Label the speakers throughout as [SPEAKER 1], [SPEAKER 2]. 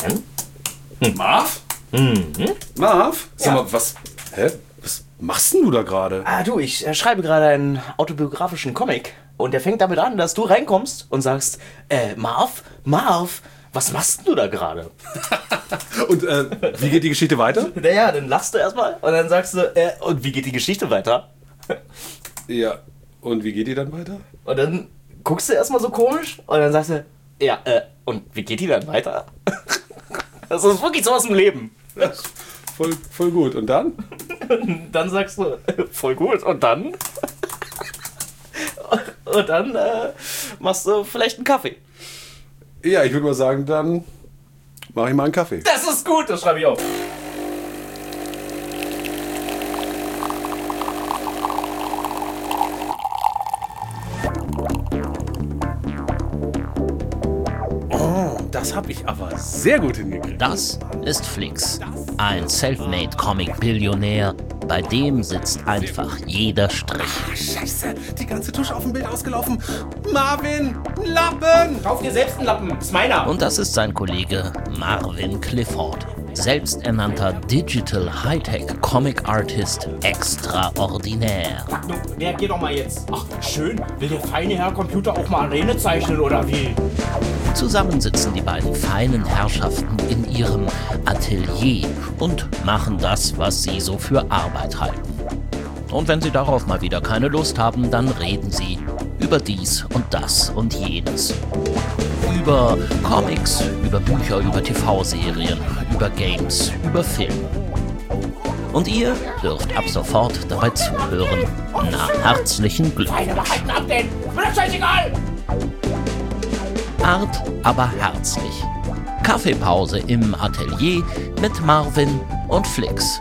[SPEAKER 1] Marv? Marv? Sag mal, was machst denn du da gerade?
[SPEAKER 2] Du, ich schreibe gerade einen autobiografischen Comic. Und der fängt damit an, dass du reinkommst und sagst, Marv, was machst denn du da gerade?
[SPEAKER 1] Und wie geht die Geschichte weiter?
[SPEAKER 2] Naja, dann lachst du erstmal und dann sagst du, und wie geht die Geschichte weiter?
[SPEAKER 1] Ja, und wie geht die dann weiter?
[SPEAKER 2] Und dann guckst du erstmal so komisch und dann sagst du, und wie geht die dann weiter? Das ist wirklich so aus dem Leben.
[SPEAKER 1] Voll gut. Und dann?
[SPEAKER 2] Und dann sagst du, voll gut. Und dann? Und dann machst du vielleicht einen Kaffee.
[SPEAKER 1] Ja, ich würde mal sagen, dann mache ich mal einen Kaffee.
[SPEAKER 2] Das ist gut, das schreibe ich auf.
[SPEAKER 1] Das habe ich aber sehr gut hingekriegt.
[SPEAKER 3] Das ist Flix, ein Selfmade-Comic-Billionär. Bei dem sitzt einfach jeder Strich.
[SPEAKER 1] Scheiße, die ganze Tusche auf dem Bild ausgelaufen. Marvin, Lappen!
[SPEAKER 2] Kauf dir selbst einen Lappen, ist meiner.
[SPEAKER 3] Und das ist sein Kollege Marvin Clifford, selbsternannter Digital Hightech Comic Artist extraordinär.
[SPEAKER 2] Reagier doch mal jetzt. Ach, schön. Will der feine Herr Computer auch mal Arene zeichnen, oder wie?
[SPEAKER 3] Zusammen sitzen die beiden feinen Herrschaften in ihrem Atelier und machen das, was sie so für Arbeit halten. Und wenn sie darauf mal wieder keine Lust haben, dann reden sie über dies und das und jenes. Über Comics, über Bücher, über TV-Serien, über Games, über Film. Und ihr dürft ab sofort dabei zuhören. Na, herzlichen Glückwunsch.
[SPEAKER 2] Wahrheiten abgehen. Mir das scheißegal.
[SPEAKER 3] Art, aber herzlich. Kaffeepause im Atelier mit Marvin und Flix.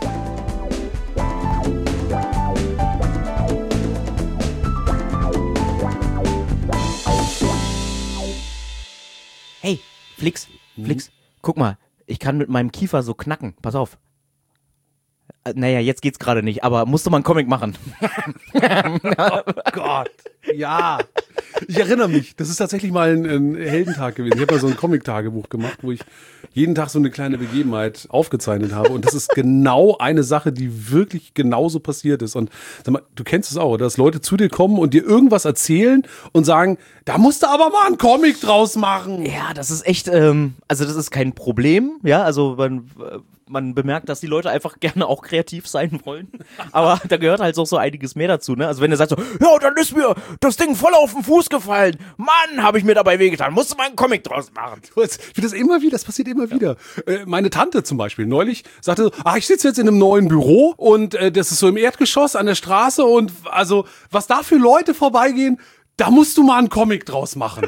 [SPEAKER 2] Hey, Flix, guck mal. Ich kann mit meinem Kiefer so knacken. Pass auf. Naja, jetzt geht's gerade nicht, aber musste mal einen Comic machen.
[SPEAKER 1] Oh Gott, ja. Ich erinnere mich, das ist tatsächlich mal ein Heldentag gewesen. Ich habe mal so ein Comic-Tagebuch gemacht, wo ich jeden Tag so eine kleine Begebenheit aufgezeichnet habe. Und das ist genau eine Sache, die wirklich genauso passiert ist. Und sag mal, du kennst es auch, dass Leute zu dir kommen und dir irgendwas erzählen und sagen, da musst du aber mal einen Comic draus machen.
[SPEAKER 2] Ja, das ist echt, also das ist kein Problem, ja, also man bemerkt, dass die Leute einfach gerne auch kreativ sein wollen, aber da gehört halt auch so einiges mehr dazu, ne, also wenn du sagst so, ja, dann ist mir das Ding voll auf den Fuß gefallen, Mann, habe ich mir dabei wehgetan, musst du mal einen Comic draus machen.
[SPEAKER 1] Das passiert immer wieder. Meine Tante zum Beispiel neulich sagte, ich sitze jetzt in einem neuen Büro und das ist so im Erdgeschoss an der Straße und also, was da für Leute vorbeigehen, da musst du mal einen Comic draus machen.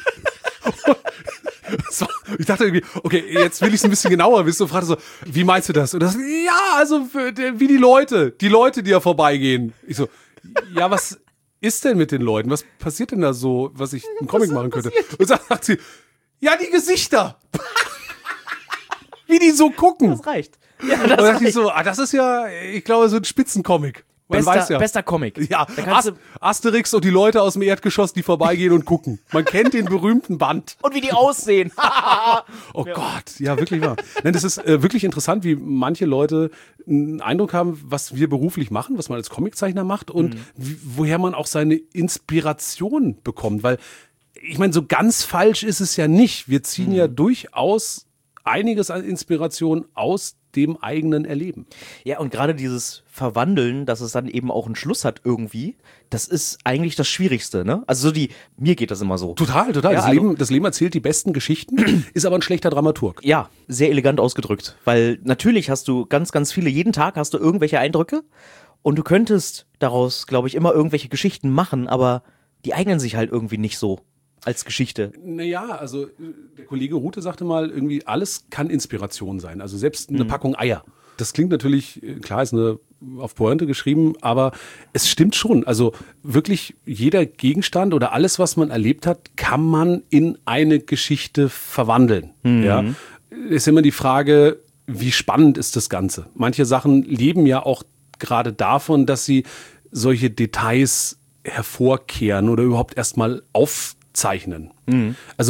[SPEAKER 1] Ich dachte irgendwie, okay, jetzt will ich es ein bisschen genauer wissen und fragte so, wie meinst du das? Und das, ja, also wie die Leute, die ja vorbeigehen. Ich so, ja, was ist denn mit den Leuten? Was passiert denn da so, was ich einen Comic machen könnte? Und dann sagt sie, ja, die Gesichter. Wie die so gucken.
[SPEAKER 2] Das reicht.
[SPEAKER 1] Ja, das und dann dachte ich so, das ist ja, ich glaube, so ein Spitzencomic. Man weiß ja.
[SPEAKER 2] Bester Comic.
[SPEAKER 1] Ja, Asterix und die Leute aus dem Erdgeschoss, die vorbeigehen und gucken. Man kennt den berühmten Band.
[SPEAKER 2] Und wie die aussehen.
[SPEAKER 1] Oh ja. Gott, ja, wirklich wahr. Nein, das ist wirklich interessant, wie manche Leute einen Eindruck haben, was wir beruflich machen, was man als Comiczeichner macht und woher man auch seine Inspiration bekommt. Weil, ich meine, so ganz falsch ist es ja nicht. Wir ziehen ja durchaus einiges an Inspiration aus dem eigenen Erleben.
[SPEAKER 2] Ja, und gerade dieses Verwandeln, dass es dann eben auch einen Schluss hat irgendwie, das ist eigentlich das Schwierigste, ne? Also mir geht das immer so.
[SPEAKER 1] Total. Ja, das Leben erzählt die besten Geschichten, ist aber ein schlechter Dramaturg.
[SPEAKER 2] Ja, sehr elegant ausgedrückt, weil natürlich hast du ganz, ganz viele, jeden Tag hast du irgendwelche Eindrücke und du könntest daraus, glaube ich, immer irgendwelche Geschichten machen, aber die eignen sich halt irgendwie nicht so als Geschichte.
[SPEAKER 1] Naja, also der Kollege Rute sagte mal, irgendwie alles kann Inspiration sein. Also selbst eine Packung Eier. Das klingt natürlich, klar, ist auf Pointe geschrieben, aber es stimmt schon. Also wirklich jeder Gegenstand oder alles, was man erlebt hat, kann man in eine Geschichte verwandeln. Ja, ist immer die Frage, wie spannend ist das Ganze? Manche Sachen leben ja auch gerade davon, dass sie solche Details hervorkehren oder überhaupt erstmal aufzeichnen. Also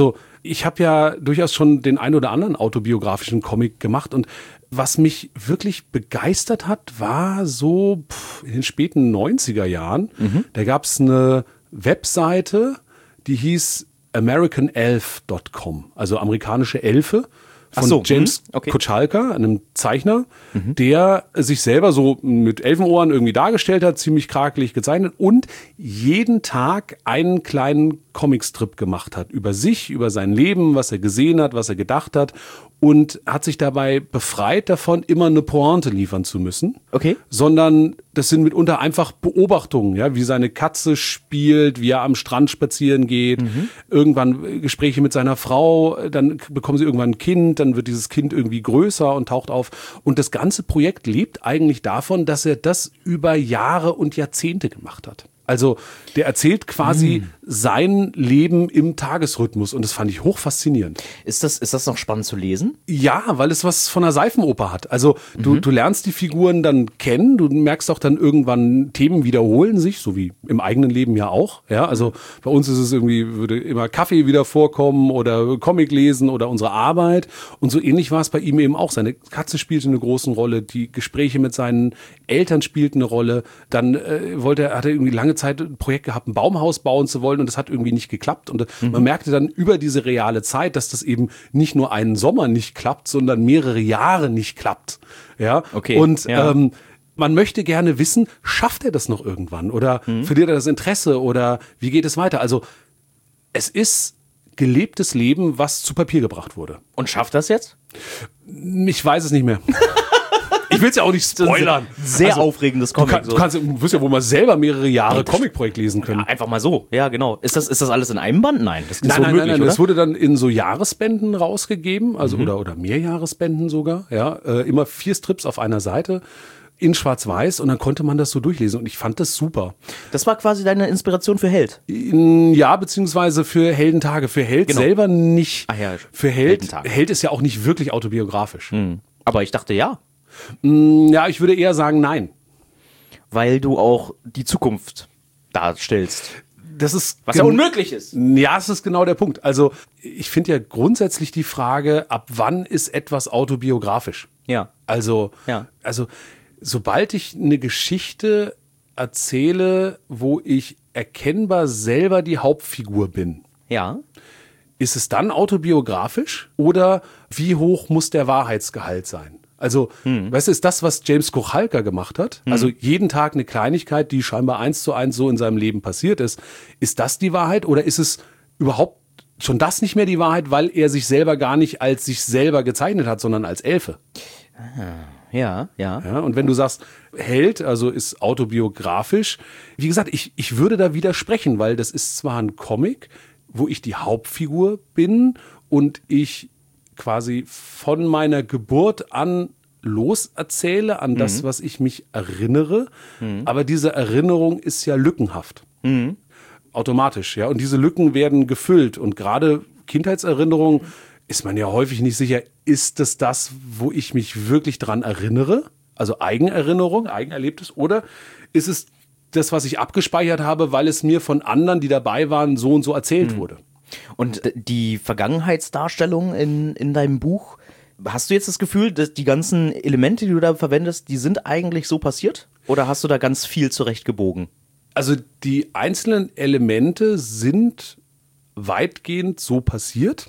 [SPEAKER 1] Ich habe ja durchaus schon den ein oder anderen autobiografischen Comic gemacht und was mich wirklich begeistert hat, war so in den späten 90er Jahren. Da gab es eine Webseite, die hieß AmericanElf.com, also amerikanische Elfe. Von James Kochalka, einem Zeichner, der sich selber so mit Elfenohren irgendwie dargestellt hat, ziemlich krakelig gezeichnet und jeden Tag einen kleinen Comicstrip gemacht hat über sich, über sein Leben, was er gesehen hat, was er gedacht hat und hat sich dabei befreit davon, immer eine Pointe liefern zu müssen.
[SPEAKER 2] Okay.
[SPEAKER 1] Sondern das sind mitunter einfach Beobachtungen, ja, wie seine Katze spielt, wie er am Strand spazieren geht, irgendwann Gespräche mit seiner Frau, dann bekommen sie irgendwann ein Kind, dann wird dieses Kind irgendwie größer und taucht auf. Und das ganze Projekt lebt eigentlich davon, dass er das über Jahre und Jahrzehnte gemacht hat. Also der erzählt quasi sein Leben im Tagesrhythmus und das fand ich hochfaszinierend.
[SPEAKER 2] Ist das noch spannend zu lesen?
[SPEAKER 1] Ja, weil es was von einer Seifenoper hat. Also du lernst die Figuren dann kennen, du merkst auch dann irgendwann, Themen wiederholen sich, so wie im eigenen Leben ja auch. Ja, also bei uns ist es irgendwie, würde immer Kaffee wieder vorkommen oder Comic lesen oder unsere Arbeit und so ähnlich war es bei ihm eben auch. Seine Katze spielte eine große Rolle, die Gespräche mit seinen Eltern spielten eine Rolle, dann hat er irgendwie lange Zeit ein Projekt gehabt, ein Baumhaus bauen zu wollen und das hat irgendwie nicht geklappt und man merkte dann über diese reale Zeit, dass das eben nicht nur einen Sommer nicht klappt, sondern mehrere Jahre nicht klappt. Ja,
[SPEAKER 2] okay.
[SPEAKER 1] Und man möchte gerne wissen, schafft er das noch irgendwann oder verliert er das Interesse oder wie geht es weiter? Also es ist gelebtes Leben, was zu Papier gebracht wurde.
[SPEAKER 2] Und schafft das jetzt?
[SPEAKER 1] Ich weiß es nicht mehr. Ich will es ja auch nicht spoilern.
[SPEAKER 2] Sehr aufregendes Comic.
[SPEAKER 1] Du wirst ja wohl mal selber mehrere Jahre Comicprojekt lesen können.
[SPEAKER 2] Ja, einfach mal so. Ja, genau. Ist das alles in einem Band? Nein, das ist so unmöglich,
[SPEAKER 1] nein.
[SPEAKER 2] oder?
[SPEAKER 1] Das wurde dann in so Jahresbänden rausgegeben, also oder Mehrjahresbänden sogar. Ja, immer 4 Strips auf einer Seite in Schwarz-Weiß und dann konnte man das so durchlesen und ich fand das super.
[SPEAKER 2] Das war quasi deine Inspiration für Held?
[SPEAKER 1] Ja, beziehungsweise für Heldentage. Für Held selber nicht.
[SPEAKER 2] Ach ja,
[SPEAKER 1] für Held ist ja auch nicht wirklich autobiografisch.
[SPEAKER 2] Aber ich dachte, ja.
[SPEAKER 1] Ja, ich würde eher sagen, nein.
[SPEAKER 2] Weil du auch die Zukunft darstellst.
[SPEAKER 1] Das ist
[SPEAKER 2] was ja unmöglich ist.
[SPEAKER 1] Ja, das ist genau der Punkt. Also ich finde ja grundsätzlich die Frage, ab wann ist etwas autobiografisch?
[SPEAKER 2] Ja.
[SPEAKER 1] Also sobald ich eine Geschichte erzähle, wo ich erkennbar selber die Hauptfigur bin.
[SPEAKER 2] Ja.
[SPEAKER 1] Ist es dann autobiografisch oder wie hoch muss der Wahrheitsgehalt sein? Also, weißt du, ist das, was James Kochalka gemacht hat? Also jeden Tag eine Kleinigkeit, die scheinbar 1:1 so in seinem Leben passiert ist. Ist das die Wahrheit oder ist es überhaupt schon das nicht mehr die Wahrheit, weil er sich selber gar nicht als sich selber gezeichnet hat, sondern als Elfe?
[SPEAKER 2] Ja.
[SPEAKER 1] Und wenn du sagst, Held, also ist autobiografisch, wie gesagt, ich würde da widersprechen, weil das ist zwar ein Comic, wo ich die Hauptfigur bin und ich quasi von meiner Geburt an loserzähle an das, was ich mich erinnere. Aber diese Erinnerung ist ja lückenhaft. Automatisch, ja. Und diese Lücken werden gefüllt. Und gerade Kindheitserinnerungen ist man ja häufig nicht sicher, ist das, wo ich mich wirklich dran erinnere? Also Eigenerinnerung, Eigenerlebtes? Oder ist es das, was ich abgespeichert habe, weil es mir von anderen, die dabei waren, so und so erzählt wurde?
[SPEAKER 2] Und die Vergangenheitsdarstellung in deinem Buch, hast du jetzt das Gefühl, dass die ganzen Elemente, die du da verwendest, die sind eigentlich so passiert? Oder hast du da ganz viel zurechtgebogen?
[SPEAKER 1] Also die einzelnen Elemente sind weitgehend so passiert,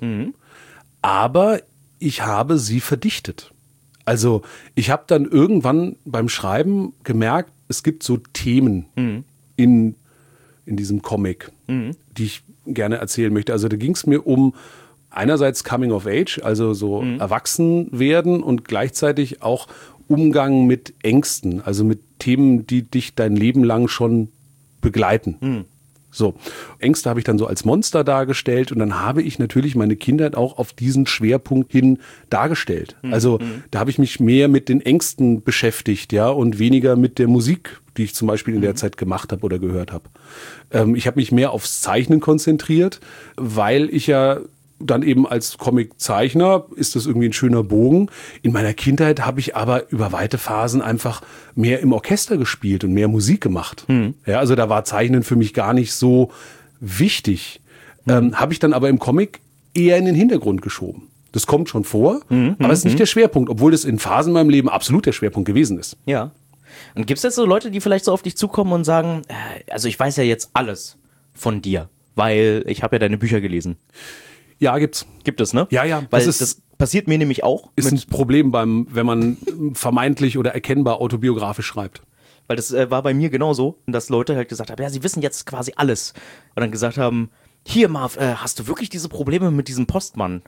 [SPEAKER 1] aber ich habe sie verdichtet. Also ich habe dann irgendwann beim Schreiben gemerkt, es gibt so Themen in diesem Comic, die ich gerne erzählen möchte. Also da ging es mir um einerseits Coming of Age, also so erwachsen werden und gleichzeitig auch Umgang mit Ängsten, also mit Themen, die dich dein Leben lang schon begleiten. So, Ängste habe ich dann so als Monster dargestellt und dann habe ich natürlich meine Kindheit auch auf diesen Schwerpunkt hin dargestellt. Also da habe ich mich mehr mit den Ängsten beschäftigt, ja, und weniger mit der Musik, die ich zum Beispiel in der Zeit gemacht habe oder gehört habe. Ich habe mich mehr aufs Zeichnen konzentriert, weil ich ja dann eben als Comiczeichner ist das irgendwie ein schöner Bogen. In meiner Kindheit habe ich aber über weite Phasen einfach mehr im Orchester gespielt und mehr Musik gemacht. Ja, also da war Zeichnen für mich gar nicht so wichtig. Habe ich dann aber im Comic eher in den Hintergrund geschoben. Das kommt schon vor, aber es ist nicht der Schwerpunkt, obwohl das in Phasen in meinem Leben absolut der Schwerpunkt gewesen ist.
[SPEAKER 2] Ja. Und gibt es jetzt so Leute, die vielleicht so auf dich zukommen und sagen, also ich weiß ja jetzt alles von dir, weil ich habe ja deine Bücher gelesen.
[SPEAKER 1] Ja, gibt's.
[SPEAKER 2] Gibt es, ne?
[SPEAKER 1] Ja.
[SPEAKER 2] Weil das passiert mir nämlich auch.
[SPEAKER 1] Ist ein Problem wenn man vermeintlich oder erkennbar autobiografisch schreibt.
[SPEAKER 2] Weil das war bei mir genauso, dass Leute halt gesagt haben, ja, sie wissen jetzt quasi alles. Und dann gesagt haben, hier Marv, hast du wirklich diese Probleme mit diesem Postmann?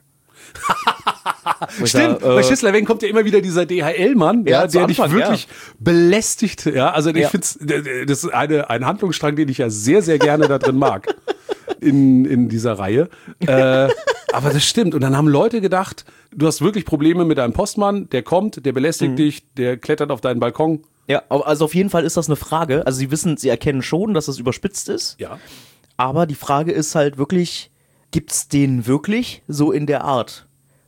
[SPEAKER 1] Stimmt, bei Schisslerweng kommt ja immer wieder dieser DHL-Mann, der dich wirklich belästigt. Ja, also ich finde, das ist ein Handlungsstrang, den ich ja sehr, sehr gerne da drin mag. In dieser Reihe. Aber das stimmt. Und dann haben Leute gedacht, du hast wirklich Probleme mit deinem Postmann, der kommt, der belästigt dich, der klettert auf deinen Balkon.
[SPEAKER 2] Ja, also auf jeden Fall ist das eine Frage. Also sie erkennen schon, dass es überspitzt ist.
[SPEAKER 1] Ja.
[SPEAKER 2] Aber die Frage ist halt wirklich, gibt's den wirklich so in der Art?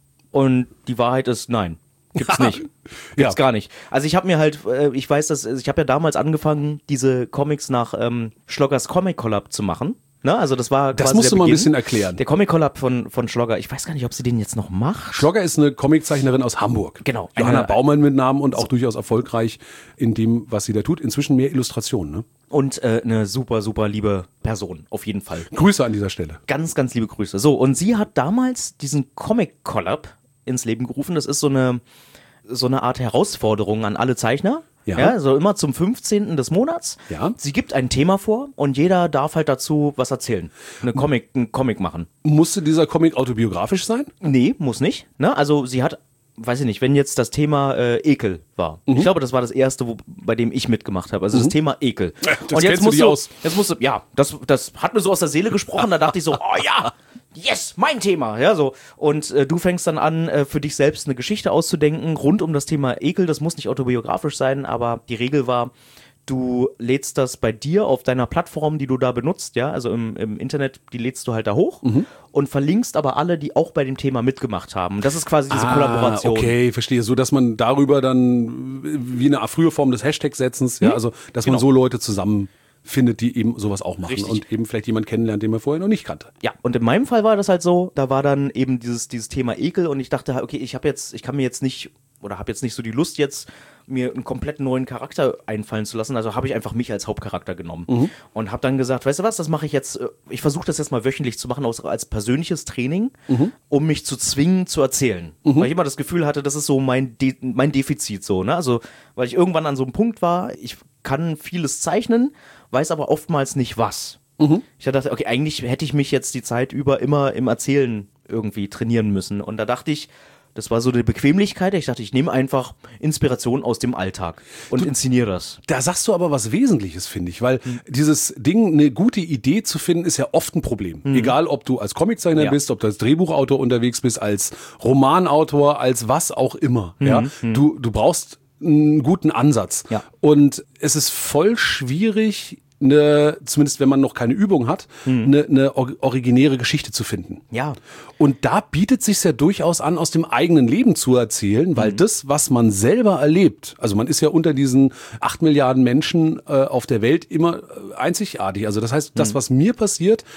[SPEAKER 2] Und die Wahrheit ist, nein, gibt's nicht. Gibt's gar nicht. Also ich habe mir halt, ich weiß, ich habe ja damals angefangen, diese Comics nach Schloggers Comic Collab zu machen. Ne? Also das war
[SPEAKER 1] das
[SPEAKER 2] quasi
[SPEAKER 1] musst
[SPEAKER 2] der
[SPEAKER 1] du mal ein
[SPEAKER 2] Beginn.
[SPEAKER 1] bisschen erklären.
[SPEAKER 2] Der Comic Collab von Schlogger. Ich weiß gar nicht, ob sie den jetzt noch macht.
[SPEAKER 1] Schlogger ist eine Comiczeichnerin aus Hamburg.
[SPEAKER 2] Genau.
[SPEAKER 1] Johanna Baumann mit Namen und auch durchaus erfolgreich in dem, was sie da tut. Inzwischen mehr Illustrationen. Ne?
[SPEAKER 2] Und eine super, super liebe Person, auf jeden Fall.
[SPEAKER 1] Grüße an dieser Stelle.
[SPEAKER 2] Ganz, ganz liebe Grüße. So, und sie hat damals diesen Comic Collab ins Leben gerufen. Das ist so eine Art Herausforderung an alle Zeichner. Ja, so immer zum 15. des Monats.
[SPEAKER 1] Ja.
[SPEAKER 2] Sie gibt ein Thema vor und jeder darf halt dazu was erzählen. Einen Comic machen.
[SPEAKER 1] Musste dieser Comic autobiografisch sein?
[SPEAKER 2] Nee, muss nicht. Ne? Also sie hat, weiß ich nicht, wenn jetzt das Thema Ekel war. Ich glaube, das war das erste, bei dem ich mitgemacht habe. Also das Thema Ekel.
[SPEAKER 1] Das kennst du dich aus.
[SPEAKER 2] Jetzt musst du, ja, das hat mir so aus der Seele gesprochen. Da dachte ich so, oh ja, yes, mein Thema. Ja, so. Und du fängst dann an, für dich selbst eine Geschichte auszudenken rund um das Thema Ekel. Das muss nicht autobiografisch sein, aber die Regel war, du lädst das bei dir auf deiner Plattform, die du da benutzt, ja, also im Internet, die lädst du halt da hoch und verlinkst aber alle, die auch bei dem Thema mitgemacht haben. Das ist quasi diese Kollaboration.
[SPEAKER 1] Okay, verstehe. So, dass man darüber dann wie eine frühe Form des Hashtag-Setzens, ja, also, dass man so Leute zusammenfindet, die eben sowas auch machen.
[SPEAKER 2] Richtig.
[SPEAKER 1] Und eben vielleicht jemanden kennenlernt, den man vorher noch nicht kannte.
[SPEAKER 2] Ja, und in meinem Fall war das halt so, da war dann eben dieses Thema Ekel und ich dachte, okay, ich kann mir jetzt nicht, oder habe jetzt nicht so die Lust jetzt, mir einen komplett neuen Charakter einfallen zu lassen. Also habe ich einfach mich als Hauptcharakter genommen und habe dann gesagt, weißt du was, das mache ich jetzt, ich versuche das jetzt mal wöchentlich zu machen, auch als persönliches Training, um mich zu zwingen zu erzählen. Weil ich immer das Gefühl hatte, das ist so mein Defizit so, ne? Also, weil ich irgendwann an so einem Punkt war, ich kann vieles zeichnen, weiß aber oftmals nicht was. Ich dachte, okay, eigentlich hätte ich mich jetzt die Zeit über immer im Erzählen irgendwie trainieren müssen. Und da dachte ich, das war so eine Bequemlichkeit. Ich dachte, ich nehme einfach Inspiration aus dem Alltag und inszeniere das.
[SPEAKER 1] Da sagst du aber was Wesentliches, finde ich, weil dieses Ding, eine gute Idee zu finden, ist ja oft ein Problem. Egal, ob du als Comiczeichner bist, ob du als Drehbuchautor unterwegs bist, als Romanautor, als was auch immer. Ja? Du brauchst einen guten Ansatz.
[SPEAKER 2] Ja.
[SPEAKER 1] Und es ist voll schwierig, zumindest wenn man noch keine Übung hat, eine originäre Geschichte zu finden.
[SPEAKER 2] Ja.
[SPEAKER 1] Und da bietet sich ja durchaus an, aus dem eigenen Leben zu erzählen, weil das, was man selber erlebt, also man ist ja unter diesen 8 Milliarden Menschen auf der Welt immer einzigartig. Also das heißt, das, was mir passiert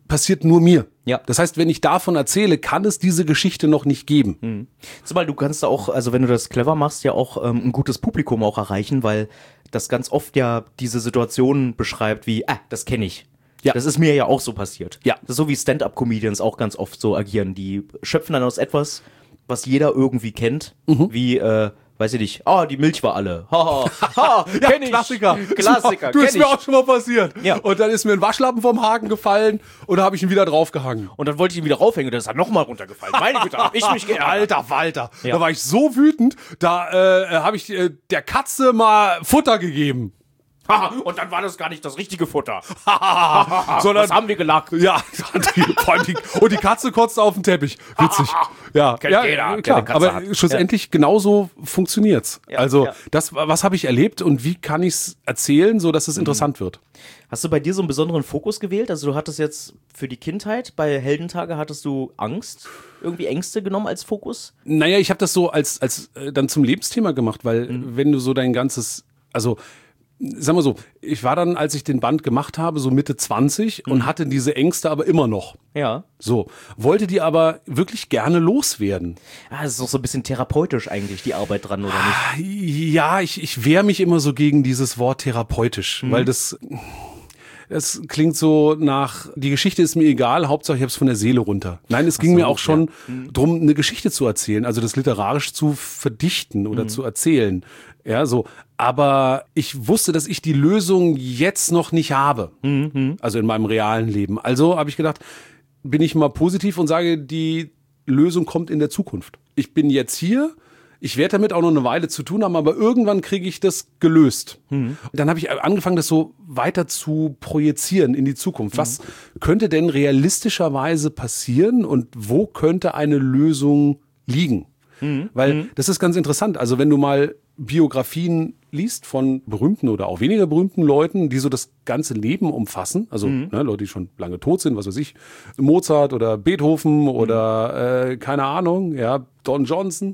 [SPEAKER 1] nur mir.
[SPEAKER 2] Ja.
[SPEAKER 1] Das heißt, wenn ich davon erzähle, kann es diese Geschichte noch nicht geben.
[SPEAKER 2] Zumal du kannst da auch, also wenn du das clever machst, ja auch ein gutes Publikum auch erreichen, weil das ganz oft ja diese Situationen beschreibt wie, das kenne ich. Ja. Das ist mir ja auch so passiert.
[SPEAKER 1] Ja.
[SPEAKER 2] Das ist so wie Stand-up-Comedians auch ganz oft so agieren. Die schöpfen dann aus etwas, was jeder irgendwie kennt, wie, weiß ich nicht, die Milch war alle. Kenn ich.
[SPEAKER 1] Klassiker.
[SPEAKER 2] Klassiker,
[SPEAKER 1] Du, ist
[SPEAKER 2] kenn
[SPEAKER 1] mir
[SPEAKER 2] ich.
[SPEAKER 1] auch schon mal passiert.
[SPEAKER 2] Ja.
[SPEAKER 1] Und dann ist mir ein Waschlappen vom Haken gefallen und da habe ich ihn wieder draufgehangen.
[SPEAKER 2] Und dann wollte ich ihn wieder raufhängen und dann ist er nochmal runtergefallen. Meine Güte, hab ich mich geärgert.
[SPEAKER 1] Alter Walter,
[SPEAKER 2] Ja.
[SPEAKER 1] da war ich so wütend, da habe ich der Katze mal Futter gegeben.
[SPEAKER 2] Und dann war das gar nicht das richtige Futter.
[SPEAKER 1] Sondern,
[SPEAKER 2] Was haben wir gelacht?
[SPEAKER 1] ja, und die Katze kotzt auf den Teppich. Witzig. Ja,
[SPEAKER 2] Kennt jeder, der eine
[SPEAKER 1] klar.
[SPEAKER 2] Katze
[SPEAKER 1] Aber
[SPEAKER 2] hat.
[SPEAKER 1] schlussendlich genauso funktioniert's.
[SPEAKER 2] Ja,
[SPEAKER 1] Also
[SPEAKER 2] ja.
[SPEAKER 1] was habe ich erlebt und wie kann ich's erzählen, so dass es interessant wird?
[SPEAKER 2] Hast du bei dir so einen besonderen Fokus gewählt? Also du hattest jetzt für die Kindheit, bei Heldentage hattest du irgendwie Ängste genommen als Fokus?
[SPEAKER 1] Naja, ich habe das so als dann zum Lebensthema gemacht, weil wenn du so dein ganzes, also sag mal so, ich war dann, als ich den Band gemacht habe, so Mitte 20 und hatte diese Ängste aber immer noch.
[SPEAKER 2] Ja.
[SPEAKER 1] So, wollte die aber wirklich gerne loswerden.
[SPEAKER 2] Das ist auch so ein bisschen therapeutisch eigentlich, die Arbeit dran, oder nicht?
[SPEAKER 1] Ja, ich wehre mich immer so gegen dieses Wort therapeutisch, weil es klingt so nach, die Geschichte ist mir egal, Hauptsache ich habe es von der Seele runter. Nein, es ging mir auch schon drum, eine Geschichte zu erzählen, also das literarisch zu verdichten oder zu erzählen. Ja, so. Aber ich wusste, dass ich die Lösung jetzt noch nicht habe. Also in meinem realen Leben. Also habe ich gedacht, bin ich mal positiv und sage, die Lösung kommt in der Zukunft. Ich bin jetzt hier. Ich werde damit auch noch eine Weile zu tun haben, aber irgendwann kriege ich das gelöst. Und dann habe ich angefangen, das so weiter zu projizieren in die Zukunft. Was könnte denn realistischerweise passieren und wo könnte eine Lösung liegen? Weil das ist ganz interessant. Also wenn du mal Biografien liest von berühmten oder auch weniger berühmten Leuten, die so das ganze Leben umfassen, also Leute, die schon lange tot sind, was weiß ich, Mozart oder Beethoven oder keine Ahnung, ja, Don Johnson.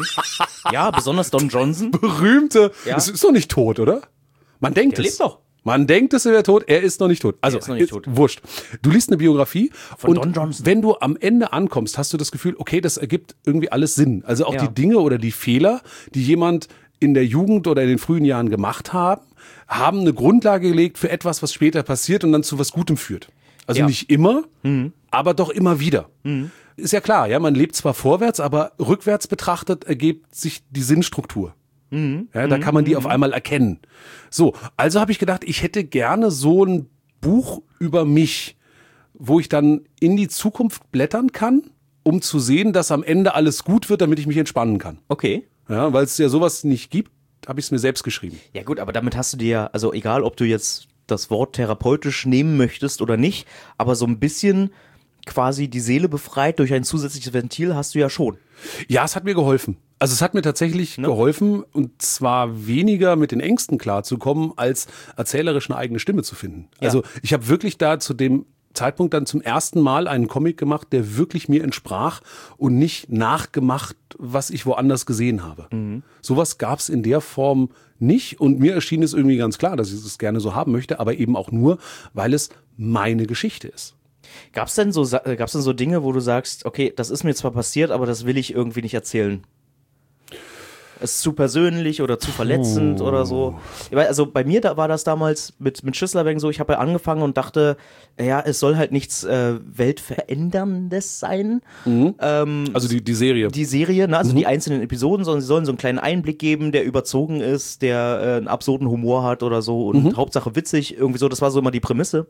[SPEAKER 2] Ja, besonders Don Johnson.
[SPEAKER 1] Berühmte,
[SPEAKER 2] Ja.
[SPEAKER 1] es ist doch nicht tot, oder? Man denkt
[SPEAKER 2] Der
[SPEAKER 1] es.
[SPEAKER 2] lebt doch.
[SPEAKER 1] Man denkt, es wäre tot, er ist noch nicht tot. Also,
[SPEAKER 2] ist noch nicht tot.
[SPEAKER 1] Wurscht. Du liest eine Biografie
[SPEAKER 2] Von
[SPEAKER 1] und
[SPEAKER 2] Don Johnson.
[SPEAKER 1] wenn du am Ende ankommst, hast du das Gefühl, okay, das ergibt irgendwie alles Sinn. Also auch
[SPEAKER 2] Ja.
[SPEAKER 1] die Dinge oder die Fehler, die jemand in der Jugend oder in den frühen Jahren gemacht haben eine Grundlage gelegt für etwas, was später passiert und dann zu was Gutem führt. Also
[SPEAKER 2] Ja.
[SPEAKER 1] nicht immer, aber doch immer wieder. Ist ja klar, ja, man lebt zwar vorwärts, aber rückwärts betrachtet ergibt sich die Sinnstruktur. Ja, da kann man die auf einmal erkennen. So, also habe ich gedacht, ich hätte gerne so ein Buch über mich, wo ich dann in die Zukunft blättern kann, um zu sehen, dass am Ende alles gut wird, damit ich mich entspannen kann.
[SPEAKER 2] Okay.
[SPEAKER 1] Ja, weil es ja sowas nicht gibt, habe ich es mir selbst geschrieben.
[SPEAKER 2] Ja gut, aber damit hast du dir ja, also egal, ob du jetzt das Wort therapeutisch nehmen möchtest oder nicht, aber so ein bisschen quasi die Seele befreit durch ein zusätzliches Ventil hast du ja schon.
[SPEAKER 1] Ja, es hat mir geholfen. Also es hat mir tatsächlich geholfen, und zwar weniger mit den Ängsten klarzukommen, als erzählerisch eine eigene Stimme zu finden.
[SPEAKER 2] Ja.
[SPEAKER 1] Also ich habe wirklich da zu dem Zeitpunkt dann zum ersten Mal einen Comic gemacht, der wirklich mir entsprach und nicht nachgemacht, was ich woanders gesehen habe. Sowas gab es in der Form nicht, und mir erschien es irgendwie ganz klar, dass ich es gerne so haben möchte, aber eben auch nur, weil es meine Geschichte ist.
[SPEAKER 2] Gab's denn so Dinge, wo du sagst, okay, das ist mir zwar passiert, aber das will ich irgendwie nicht erzählen? Es ist zu persönlich oder zu verletzend oder so. Also bei mir war das damals mit Schüsslerwegen so, ich habe ja angefangen und dachte, ja, es soll halt nichts Weltveränderndes sein.
[SPEAKER 1] Also die Serie.
[SPEAKER 2] Die Serie, ne? Also die einzelnen Episoden, sondern sie sollen so einen kleinen Einblick geben, der überzogen ist, der einen absurden Humor hat oder so und Hauptsache witzig, irgendwie so, das war so immer die Prämisse.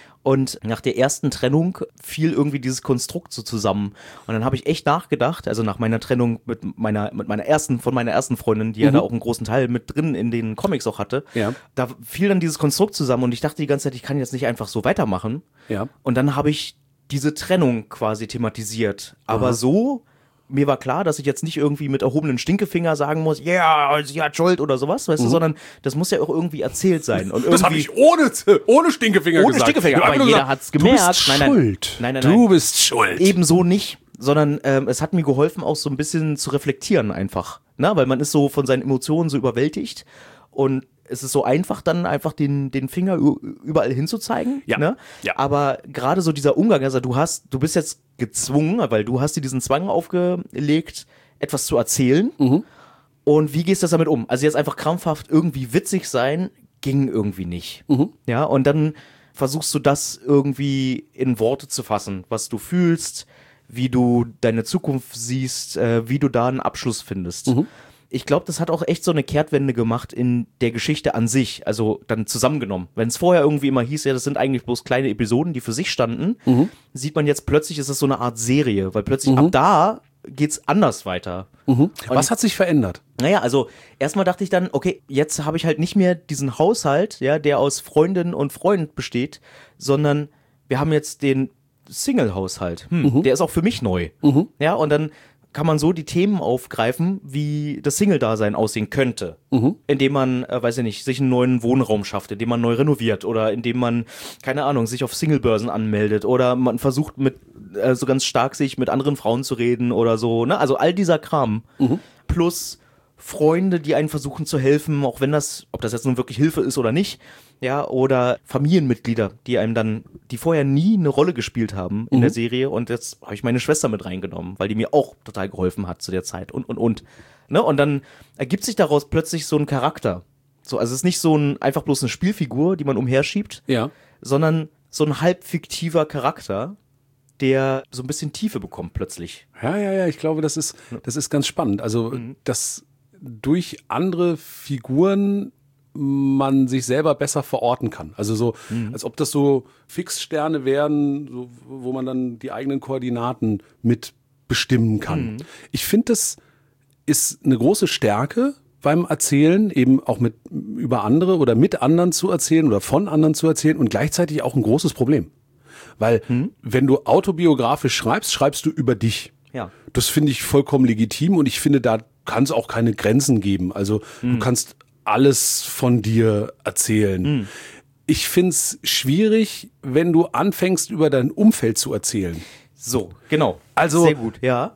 [SPEAKER 2] Und nach der ersten Trennung fiel irgendwie dieses Konstrukt so zusammen. Und dann habe ich echt nachgedacht, also nach meiner Trennung von meiner ersten Freundin, die ja da auch einen großen Teil mit drin in den Comics auch hatte,
[SPEAKER 1] Ja.
[SPEAKER 2] da fiel dann dieses Konstrukt zusammen und ich dachte die ganze Zeit, ich kann jetzt nicht einfach so weitermachen.
[SPEAKER 1] Ja.
[SPEAKER 2] Und dann habe ich diese Trennung quasi thematisiert. Aber so, mir war klar, dass ich jetzt nicht irgendwie mit erhobenen Stinkefinger sagen muss, ja, yeah, sie hat Schuld oder sowas, weißt du, sondern das muss ja auch irgendwie erzählt sein. Und
[SPEAKER 1] Das habe
[SPEAKER 2] irgendwie
[SPEAKER 1] ich ohne Stinkefinger
[SPEAKER 2] ohne
[SPEAKER 1] gesagt.
[SPEAKER 2] Stinkefinger,
[SPEAKER 1] Ich hab
[SPEAKER 2] aber
[SPEAKER 1] nur
[SPEAKER 2] jeder
[SPEAKER 1] gesagt,
[SPEAKER 2] hat's gemerkt.
[SPEAKER 1] Du bist schuld.
[SPEAKER 2] Nein.
[SPEAKER 1] Du bist schuld.
[SPEAKER 2] Ebenso nicht, sondern es hat mir geholfen, auch so ein bisschen zu reflektieren einfach. Na, weil man ist so von seinen Emotionen so überwältigt und es ist so einfach, dann einfach den Finger überall hinzuzeigen.
[SPEAKER 1] Ja.
[SPEAKER 2] Ne?
[SPEAKER 1] Ja.
[SPEAKER 2] Aber gerade so dieser Umgang, also du bist jetzt gezwungen, weil du hast dir diesen Zwang aufgelegt, etwas zu erzählen. Und wie gehst du damit um? Also jetzt einfach krampfhaft irgendwie witzig sein, ging irgendwie nicht. Ja, und dann versuchst du das irgendwie in Worte zu fassen, was du fühlst, wie du deine Zukunft siehst, wie du da einen Abschluss findest. Ich glaube, das hat auch echt so eine Kehrtwende gemacht in der Geschichte an sich, also dann zusammengenommen. Wenn es vorher irgendwie immer hieß, ja, das sind eigentlich bloß kleine Episoden, die für sich standen, sieht man jetzt plötzlich, ist es so eine Art Serie, weil plötzlich ab da geht's anders weiter.
[SPEAKER 1] Was hat sich verändert?
[SPEAKER 2] Naja, also erstmal dachte ich dann, okay, jetzt habe ich halt nicht mehr diesen Haushalt, ja, der aus Freundin und Freund besteht, sondern wir haben jetzt den Single-Haushalt. Der ist auch für mich neu. Ja, und dann kann man so die Themen aufgreifen, wie das Single-Dasein aussehen könnte. Indem man, weiß ich nicht, sich einen neuen Wohnraum schafft, indem man neu renoviert oder indem man, keine Ahnung, sich auf Singlebörsen anmeldet oder man versucht so ganz stark sich mit anderen Frauen zu reden oder so, ne? Also all dieser Kram. Plus Freunde, die einen versuchen zu helfen, auch wenn ob das jetzt nun wirklich Hilfe ist oder nicht, ja, oder Familienmitglieder, die vorher nie eine Rolle gespielt haben in der Serie und jetzt habe ich meine Schwester mit reingenommen, weil die mir auch total geholfen hat zu der Zeit und. Ne? Und dann ergibt sich daraus plötzlich so ein Charakter. So, also es ist nicht einfach bloß eine Spielfigur, die man umherschiebt, sondern so ein halb fiktiver Charakter, der so ein bisschen Tiefe bekommt plötzlich.
[SPEAKER 1] Ja, ich glaube, das ist ganz spannend. Also, dass durch andere Figuren man sich selber besser verorten kann. Also so, als ob das so Fixsterne wären, so, wo man dann die eigenen Koordinaten mit bestimmen kann. Ich finde, das ist eine große Stärke beim Erzählen, eben auch über andere oder mit anderen zu erzählen oder von anderen zu erzählen und gleichzeitig auch ein großes Problem. Weil wenn du autobiografisch schreibst du über dich.
[SPEAKER 2] Ja.
[SPEAKER 1] Das finde ich vollkommen legitim und ich finde, da kann es auch keine Grenzen geben. Also du kannst alles von dir erzählen. Ich finde es schwierig, wenn du anfängst, über dein Umfeld zu erzählen.
[SPEAKER 2] So, genau.
[SPEAKER 1] Also,
[SPEAKER 2] sehr gut, ja.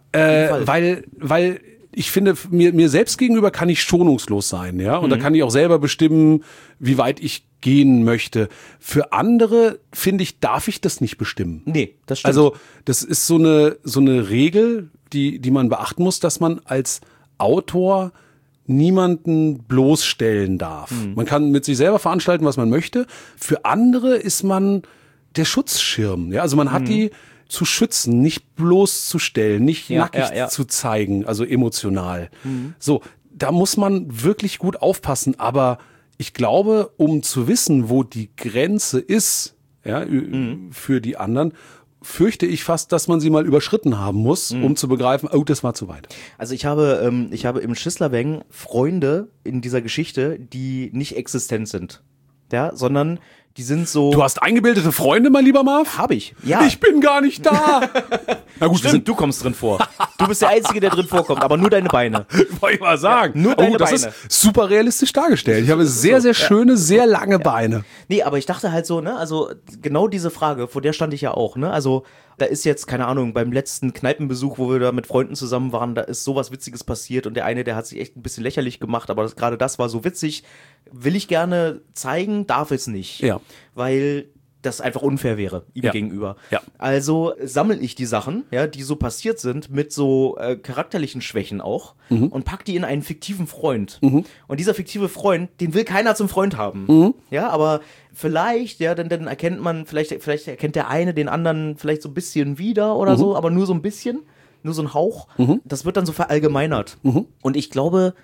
[SPEAKER 1] Weil ich finde, mir selbst gegenüber kann ich schonungslos sein, ja. Und da kann ich auch selber bestimmen, wie weit ich gehen möchte. Für andere, finde ich, darf ich das nicht bestimmen.
[SPEAKER 2] Nee, das stimmt.
[SPEAKER 1] Also, das ist so eine Regel, die man beachten muss, dass man als Autor niemanden bloßstellen darf. Man kann mit sich selber veranstalten, was man möchte. Für andere ist man der Schutzschirm. Ja, also man hat die zu schützen, nicht bloßzustellen, nicht nackig zu zeigen, also emotional. So, da muss man wirklich gut aufpassen. Aber ich glaube, um zu wissen, wo die Grenze ist, ja, für die anderen, fürchte ich fast, dass man sie mal überschritten haben muss, um zu begreifen, oh, das war zu weit.
[SPEAKER 2] Also ich habe im Schisslerweng Freunde in dieser Geschichte, die nicht existent sind, ja, sondern die sind so...
[SPEAKER 1] Du hast eingebildete Freunde, mein lieber Marv?
[SPEAKER 2] Hab ich, ja.
[SPEAKER 1] Ich bin gar nicht da.
[SPEAKER 2] Na gut, stimmt, du kommst drin vor. Du bist der Einzige, der drin vorkommt, aber nur deine Beine.
[SPEAKER 1] Wollte ich mal sagen.
[SPEAKER 2] Ja, nur deine
[SPEAKER 1] das
[SPEAKER 2] Beine.
[SPEAKER 1] Ist super realistisch dargestellt. Ich habe sehr schöne, sehr lange Beine.
[SPEAKER 2] Nee, aber ich dachte halt so, ne, also genau diese Frage, vor der stand ich ja auch, ne, also da ist jetzt, keine Ahnung, beim letzten Kneipenbesuch, wo wir da mit Freunden zusammen waren, da ist sowas Witziges passiert und der eine, der hat sich echt ein bisschen lächerlich gemacht, aber gerade das war so witzig, will ich gerne zeigen, darf es nicht.
[SPEAKER 1] Ja.
[SPEAKER 2] Weil das einfach unfair wäre ihm gegenüber.
[SPEAKER 1] Ja.
[SPEAKER 2] Also sammle ich die Sachen, ja, die so passiert sind, mit so charakterlichen Schwächen auch und pack die in einen fiktiven Freund. Und dieser fiktive Freund, den will keiner zum Freund haben. Ja, aber vielleicht, ja, dann erkennt man, vielleicht erkennt der eine den anderen vielleicht so ein bisschen wieder oder so, aber nur so ein bisschen, nur so ein Hauch. Das wird dann so verallgemeinert. Und ich glaube,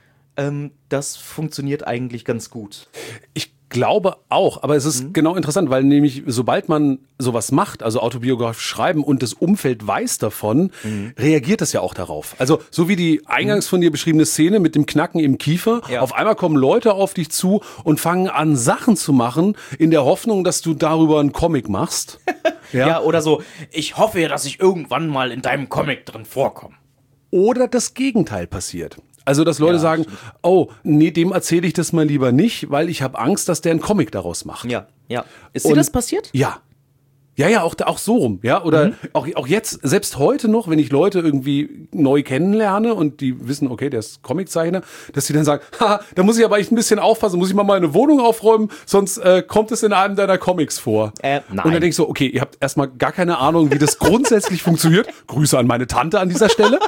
[SPEAKER 2] das funktioniert eigentlich ganz gut.
[SPEAKER 1] Ich glaube auch, aber es ist genau interessant, weil nämlich sobald man sowas macht, also autobiografisch schreiben und das Umfeld weiß davon, reagiert das ja auch darauf. Also so wie die eingangs von dir beschriebene Szene mit dem Knacken im Kiefer, auf einmal kommen Leute auf dich zu und fangen an Sachen zu machen, in der Hoffnung, dass du darüber einen Comic machst.
[SPEAKER 2] Ja, oder so, ich hoffe ja, dass ich irgendwann mal in deinem Comic drin vorkomme.
[SPEAKER 1] Oder das Gegenteil passiert. Also, dass Leute sagen, oh, nee, dem erzähle ich das mal lieber nicht, weil ich habe Angst, dass der einen Comic daraus macht.
[SPEAKER 2] Ja. Ist dir das passiert?
[SPEAKER 1] Ja. Ja, auch so rum, ja, oder auch jetzt, selbst heute noch, wenn ich Leute irgendwie neu kennenlerne und die wissen, okay, der ist Comiczeichner, dass die dann sagen, haha, da muss ich aber echt ein bisschen aufpassen, muss ich mal meine Wohnung aufräumen, sonst kommt es in einem deiner Comics vor.
[SPEAKER 2] Nein.
[SPEAKER 1] Und dann denke ich so, okay, ihr habt erstmal gar keine Ahnung, wie das grundsätzlich funktioniert. Grüße an meine Tante an dieser Stelle.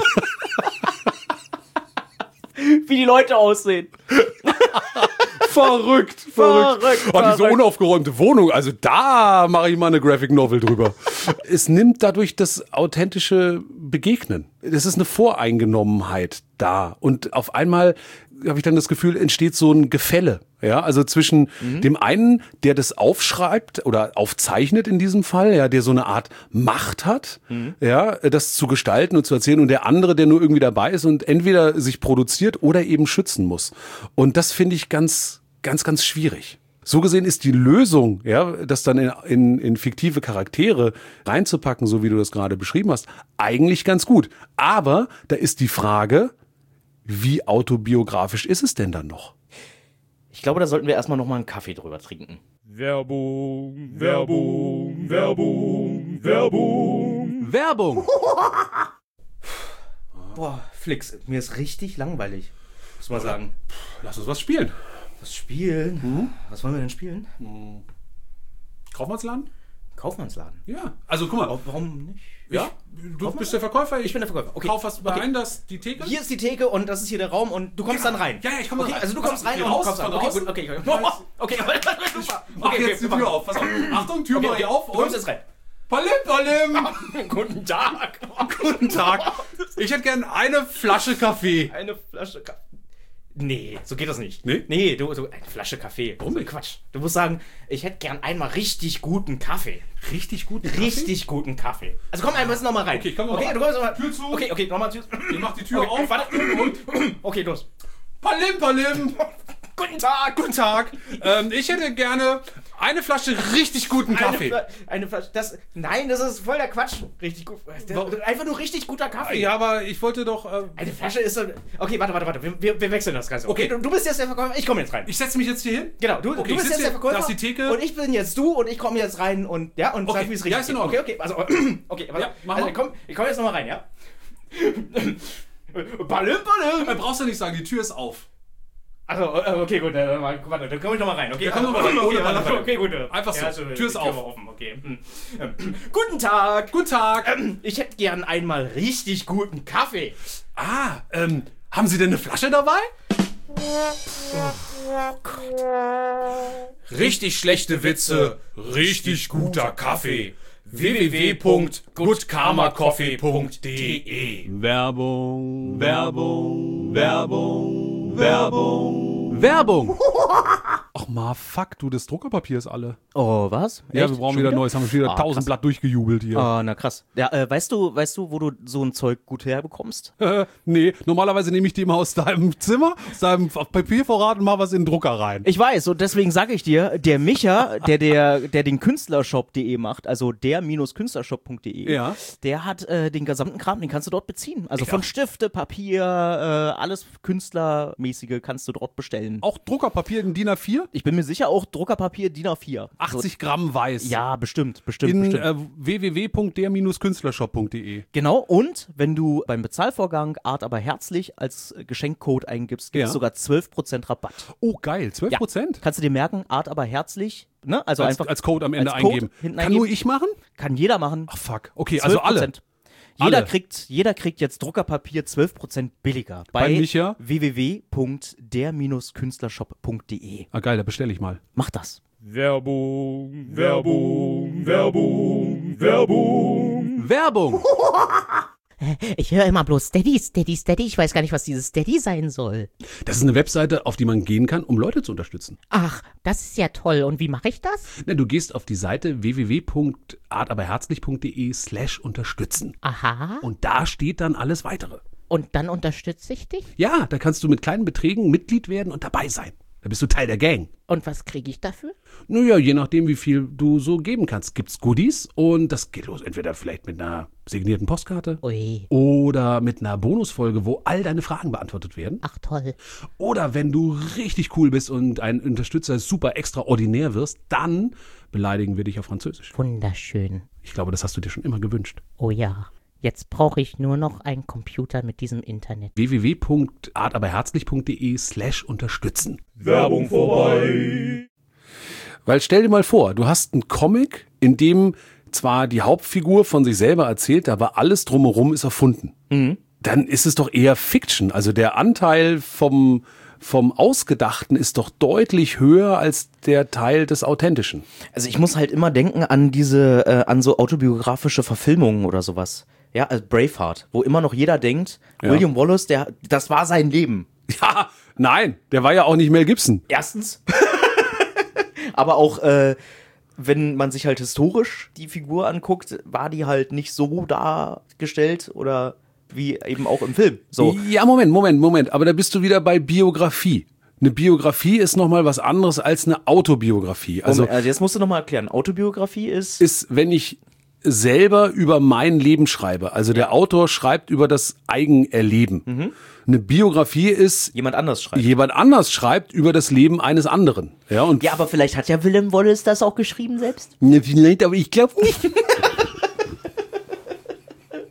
[SPEAKER 2] Wie die Leute aussehen.
[SPEAKER 1] Verrückt. Und diese unaufgeräumte Wohnung, also da mache ich mal eine Graphic Novel drüber. Es nimmt dadurch das authentische Begegnen. Das ist eine Voreingenommenheit da. Und auf einmal habe ich dann das Gefühl, entsteht so ein Gefälle. Ja, also zwischen dem einen, der das aufschreibt oder aufzeichnet in diesem Fall, ja, der so eine Art Macht hat, ja, das zu gestalten und zu erzählen, und der andere, der nur irgendwie dabei ist und entweder sich produziert oder eben schützen muss. Und das finde ich ganz schwierig. So gesehen ist die Lösung, ja, das dann in fiktive Charaktere reinzupacken, so wie du das gerade beschrieben hast, eigentlich ganz gut. Aber da ist die Frage, wie autobiografisch ist es denn dann noch?
[SPEAKER 2] Ich glaube, da sollten wir erstmal noch mal einen Kaffee drüber trinken.
[SPEAKER 4] Werbung.
[SPEAKER 2] Boah, Flix, mir ist richtig langweilig. muss man sagen.
[SPEAKER 1] Lass uns was spielen.
[SPEAKER 2] Was spielen? Was wollen wir denn spielen?
[SPEAKER 1] Kaufmannsladen?
[SPEAKER 2] Kaufmannsladen.
[SPEAKER 1] Ja. Also guck mal.
[SPEAKER 2] Warum nicht?
[SPEAKER 1] Ja? Du bist der Verkäufer.
[SPEAKER 2] Ich bin der Verkäufer. Okay.
[SPEAKER 1] Kauf was rein, die Theke?
[SPEAKER 2] Hier ist die Theke und das ist hier der Raum und du kommst dann rein.
[SPEAKER 1] Ja, ich komme
[SPEAKER 2] okay,
[SPEAKER 1] rein.
[SPEAKER 2] Also du kommst rein und
[SPEAKER 1] raus,
[SPEAKER 2] kommst rein.
[SPEAKER 1] raus.
[SPEAKER 2] Okay.
[SPEAKER 1] Mach jetzt die Tür auf. Pass auf. Achtung, Tür mach ich auf.
[SPEAKER 2] Du kommst jetzt rein.
[SPEAKER 1] Palim.
[SPEAKER 2] Guten Tag.
[SPEAKER 1] Guten Tag. Ich hätte gern eine Flasche Kaffee.
[SPEAKER 2] Eine Flasche Kaffee. Nee, so geht das nicht.
[SPEAKER 1] Nee?
[SPEAKER 2] Nee, du eine Flasche Kaffee.
[SPEAKER 1] Warum nicht?
[SPEAKER 2] Quatsch. Du musst sagen, ich hätte gern einmal richtig guten Kaffee.
[SPEAKER 1] Richtig guten
[SPEAKER 2] Richtig guten Kaffee. Also komm einmal noch mal rein.
[SPEAKER 1] Okay, komm noch
[SPEAKER 2] okay,
[SPEAKER 1] mal.
[SPEAKER 2] Du kommst noch mal.
[SPEAKER 1] Tür zu.
[SPEAKER 2] Okay, nochmal Tür.
[SPEAKER 1] Ich mach die Tür
[SPEAKER 2] Okay,
[SPEAKER 1] auf.
[SPEAKER 2] warte. Okay, los.
[SPEAKER 1] Palim.
[SPEAKER 2] Guten Tag.
[SPEAKER 1] Guten Tag. Ich hätte gerne eine Flasche richtig guten Kaffee.
[SPEAKER 2] Eine Flasche. Nein, das ist voll der Quatsch. Richtig gut. Einfach nur richtig guter Kaffee.
[SPEAKER 1] Ja, aber ich wollte doch...
[SPEAKER 2] Eine Flasche ist so... Okay, warte. Wir wechseln das Ganze. Okay, du bist jetzt der Verkäufer. Ich komme jetzt rein.
[SPEAKER 1] Ich setze mich jetzt hier hin.
[SPEAKER 2] Genau, du bist jetzt der Verkäufer.
[SPEAKER 1] Da ist die Theke.
[SPEAKER 2] Und ich bin jetzt du und ich komme jetzt rein und sag, wie es richtig
[SPEAKER 1] ja, ist in Ordnung.
[SPEAKER 2] Okay, also... Okay,
[SPEAKER 1] ja,
[SPEAKER 2] also ich komm jetzt nochmal rein, ja? Palim.
[SPEAKER 1] Brauchst du nicht sagen, die Tür ist auf.
[SPEAKER 2] Also, okay, gut, warte, dann komm ich nochmal rein. Okay,
[SPEAKER 1] komm noch mal rein.
[SPEAKER 2] Okay, gut.
[SPEAKER 1] Einfach so,
[SPEAKER 2] ja, also,
[SPEAKER 1] Tür ist auf.
[SPEAKER 2] Offen, okay. Guten Tag.
[SPEAKER 1] Guten Tag.
[SPEAKER 2] Ich hätte gern einmal richtig guten Kaffee.
[SPEAKER 1] Haben Sie denn eine Flasche dabei? Richtig schlechte Witze, richtig guter Kaffee. www.goodkarmacoffee.de Werbung. Ach mal, fuck, du, das Druckerpapier ist alle.
[SPEAKER 2] Oh, was?
[SPEAKER 1] Ja,
[SPEAKER 2] Echt?
[SPEAKER 1] wir brauchen
[SPEAKER 2] Schon
[SPEAKER 1] wieder neues. Haben wir wieder 1000
[SPEAKER 2] krass.
[SPEAKER 1] Blatt durchgejubelt hier.
[SPEAKER 2] Oh, na krass. Ja, weißt du, wo du so ein Zeug gut herbekommst?
[SPEAKER 1] Nee, normalerweise nehme ich die immer aus deinem Zimmer, aus deinem Papiervorrat und mach was in den Drucker rein.
[SPEAKER 2] Ich weiß, und deswegen sage ich dir, der Micha, der den Künstlershop.de macht, also der-künstlershop.de,
[SPEAKER 1] Ja.
[SPEAKER 2] der hat den gesamten Kram, den kannst du dort beziehen. Also von Stifte, Papier, alles Künstlermäßige kannst du dort bestellen.
[SPEAKER 1] Auch Druckerpapier in DIN A4?
[SPEAKER 2] Ich bin mir sicher, auch Druckerpapier DIN A4.
[SPEAKER 1] 80 Gramm weiß.
[SPEAKER 2] Ja, bestimmt.
[SPEAKER 1] In www.der-künstlershop.de.
[SPEAKER 2] Genau, und wenn du beim Bezahlvorgang Art aber herzlich als Geschenkcode eingibst, gibt es sogar 12% Rabatt.
[SPEAKER 1] Oh, geil, 12%?
[SPEAKER 2] Ja, kannst du dir merken, Art aber herzlich, ne? Also einfach
[SPEAKER 1] als Code am Ende
[SPEAKER 2] als Code
[SPEAKER 1] eingeben.
[SPEAKER 2] hinten
[SPEAKER 1] Kann
[SPEAKER 2] eingeben.
[SPEAKER 1] nur ich machen?
[SPEAKER 2] Kann jeder machen.
[SPEAKER 1] Ach fuck, okay, also alle.
[SPEAKER 2] 12%. Jeder
[SPEAKER 1] Alle.
[SPEAKER 2] kriegt jetzt Druckerpapier 12% billiger
[SPEAKER 1] Bei Micha?
[SPEAKER 2] www.der-künstlershop.de.
[SPEAKER 1] Ah geil, da bestelle ich mal.
[SPEAKER 2] Mach das.
[SPEAKER 4] Werbung.
[SPEAKER 1] Werbung!
[SPEAKER 5] Ich höre immer bloß Steady. Ich weiß gar nicht, was dieses Steady sein soll.
[SPEAKER 1] Das ist eine Webseite, auf die man gehen kann, um Leute zu unterstützen.
[SPEAKER 5] Ach, das ist ja toll. Und wie mache ich das?
[SPEAKER 1] Na, du gehst auf die Seite www.artaberherzlich.de/unterstützen.
[SPEAKER 5] Aha.
[SPEAKER 1] Und da steht dann alles weitere.
[SPEAKER 5] Und dann unterstütze ich dich?
[SPEAKER 1] Ja, da kannst du mit kleinen Beträgen Mitglied werden und dabei sein. Da bist du Teil der Gang.
[SPEAKER 5] Und was kriege ich dafür?
[SPEAKER 1] Naja, je nachdem, wie viel du so geben kannst, gibt's Goodies und das geht los. Entweder vielleicht mit einer signierten Postkarte
[SPEAKER 5] Ui.
[SPEAKER 1] oder mit einer Bonusfolge, wo all deine Fragen beantwortet werden.
[SPEAKER 5] Ach toll.
[SPEAKER 1] Oder wenn du richtig cool bist und ein Unterstützer super extraordinär wirst, dann beleidigen wir dich auf Französisch.
[SPEAKER 5] Wunderschön.
[SPEAKER 1] Ich glaube, das hast du dir schon immer gewünscht.
[SPEAKER 5] Oh ja. Jetzt brauche ich nur noch einen Computer mit diesem Internet.
[SPEAKER 1] www.artaberherzlich.de/unterstützen.
[SPEAKER 4] Werbung vorbei.
[SPEAKER 1] Weil stell dir mal vor, du hast einen Comic, in dem zwar die Hauptfigur von sich selber erzählt, aber alles drumherum ist erfunden. Dann ist es doch eher Fiction. Also der Anteil vom Ausgedachten ist doch deutlich höher als der Teil des Authentischen.
[SPEAKER 2] Also ich muss halt immer denken an an so autobiografische Verfilmungen oder sowas. Ja, also Braveheart, wo immer noch jeder denkt, William Wallace, das war sein Leben.
[SPEAKER 1] Ja, nein, der war ja auch nicht Mel Gibson.
[SPEAKER 2] Erstens. Aber auch, wenn man sich halt historisch die Figur anguckt, war die halt nicht so dargestellt oder wie eben auch im Film. So.
[SPEAKER 1] Ja, Moment. Aber da bist du wieder bei Biografie. Eine Biografie ist nochmal was anderes als eine Autobiografie. Also
[SPEAKER 2] jetzt musst du nochmal erklären. Autobiografie ist,
[SPEAKER 1] wenn ich selber über mein Leben schreibe. Also der Autor schreibt über das Eigenerleben. Eine Biografie ist
[SPEAKER 2] jemand anders schreibt.
[SPEAKER 1] Jemand anders schreibt über das Leben eines anderen. Ja,
[SPEAKER 5] Aber vielleicht hat ja William Wallace das auch geschrieben selbst.
[SPEAKER 1] Ja, vielleicht, aber ich glaube nicht.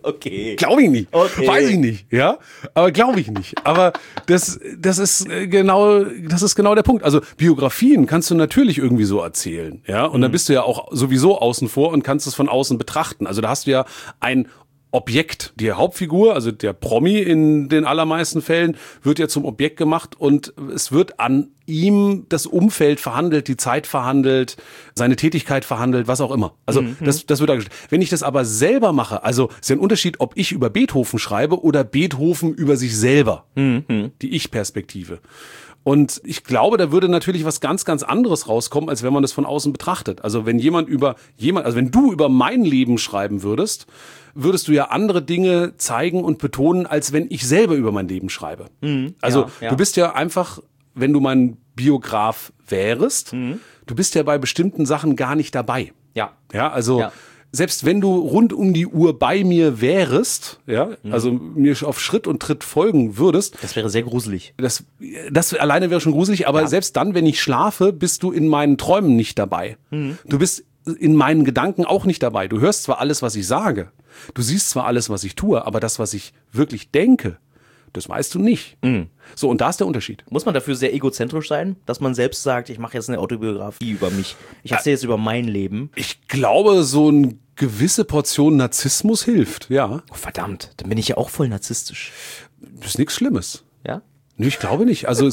[SPEAKER 2] Okay.
[SPEAKER 1] Glaube ich nicht.
[SPEAKER 2] Okay.
[SPEAKER 1] Weiß ich nicht, ja. Aber glaube ich nicht. Aber das ist genau der Punkt. Also Biografien kannst du natürlich irgendwie so erzählen, ja. Und dann bist du ja auch sowieso außen vor und kannst es von außen betrachten. Also da hast du ja ein Objekt. Die Hauptfigur, also der Promi in den allermeisten Fällen, wird ja zum Objekt gemacht und es wird an ihm das Umfeld verhandelt, die Zeit verhandelt, seine Tätigkeit verhandelt, was auch immer. Also das wird dargestellt. Wenn ich das aber selber mache, also ist ja ein Unterschied, ob ich über Beethoven schreibe oder Beethoven über sich selber, die Ich-Perspektive. Und ich glaube, da würde natürlich was ganz, ganz anderes rauskommen, als wenn man das von außen betrachtet. Also wenn wenn du über mein Leben schreiben würdest du ja andere Dinge zeigen und betonen, als wenn ich selber über mein Leben schreibe. Also du bist ja einfach, wenn du mein Biograf wärst, du bist ja bei bestimmten Sachen gar nicht dabei.
[SPEAKER 2] Ja.
[SPEAKER 1] Ja, also selbst wenn du rund um die Uhr bei mir wärst, also mir auf Schritt und Tritt folgen würdest.
[SPEAKER 2] Das wäre sehr gruselig.
[SPEAKER 1] Das alleine wäre schon gruselig, aber selbst dann, wenn ich schlafe, bist du in meinen Träumen nicht dabei. Du bist in meinen Gedanken auch nicht dabei. Du hörst zwar alles, was ich sage, du siehst zwar alles, was ich tue, aber das, was ich wirklich denke, das weißt du nicht. So, und da ist der Unterschied.
[SPEAKER 2] Muss man dafür sehr egozentrisch sein, dass man selbst sagt, ich mache jetzt eine Autobiografie über mich. Ich erzähle jetzt über mein Leben.
[SPEAKER 1] Ich glaube, so eine gewisse Portion Narzissmus hilft, ja.
[SPEAKER 2] Oh, verdammt, dann bin ich ja auch voll narzisstisch.
[SPEAKER 1] Das ist nichts Schlimmes.
[SPEAKER 2] Ja?
[SPEAKER 1] Nee, ich glaube nicht. Also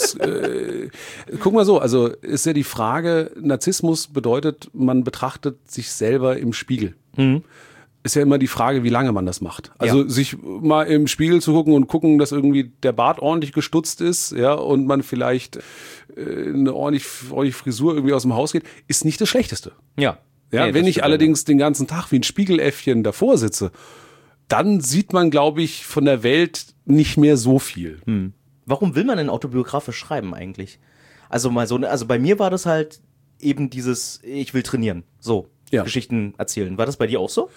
[SPEAKER 1] guck mal so, also ist ja die Frage, Narzissmus bedeutet, man betrachtet sich selber im Spiegel. Ist ja immer die Frage, wie lange man das macht. Also sich mal im Spiegel zu gucken, dass irgendwie der Bart ordentlich gestutzt ist, ja, und man vielleicht eine ordentliche Frisur irgendwie aus dem Haus geht, ist nicht das Schlechteste.
[SPEAKER 2] Ja.
[SPEAKER 1] Ja,
[SPEAKER 2] Nee,
[SPEAKER 1] wenn
[SPEAKER 2] das
[SPEAKER 1] ich
[SPEAKER 2] stimmt,
[SPEAKER 1] allerdings den ganzen Tag wie ein Spiegeläffchen davor sitze, dann sieht man, glaube ich, von der Welt nicht mehr so viel.
[SPEAKER 2] Warum will man denn autobiografisch schreiben eigentlich? Also bei mir war das halt eben dieses, ich will trainieren. So,
[SPEAKER 1] Ja.
[SPEAKER 2] Geschichten erzählen. War das bei dir auch so?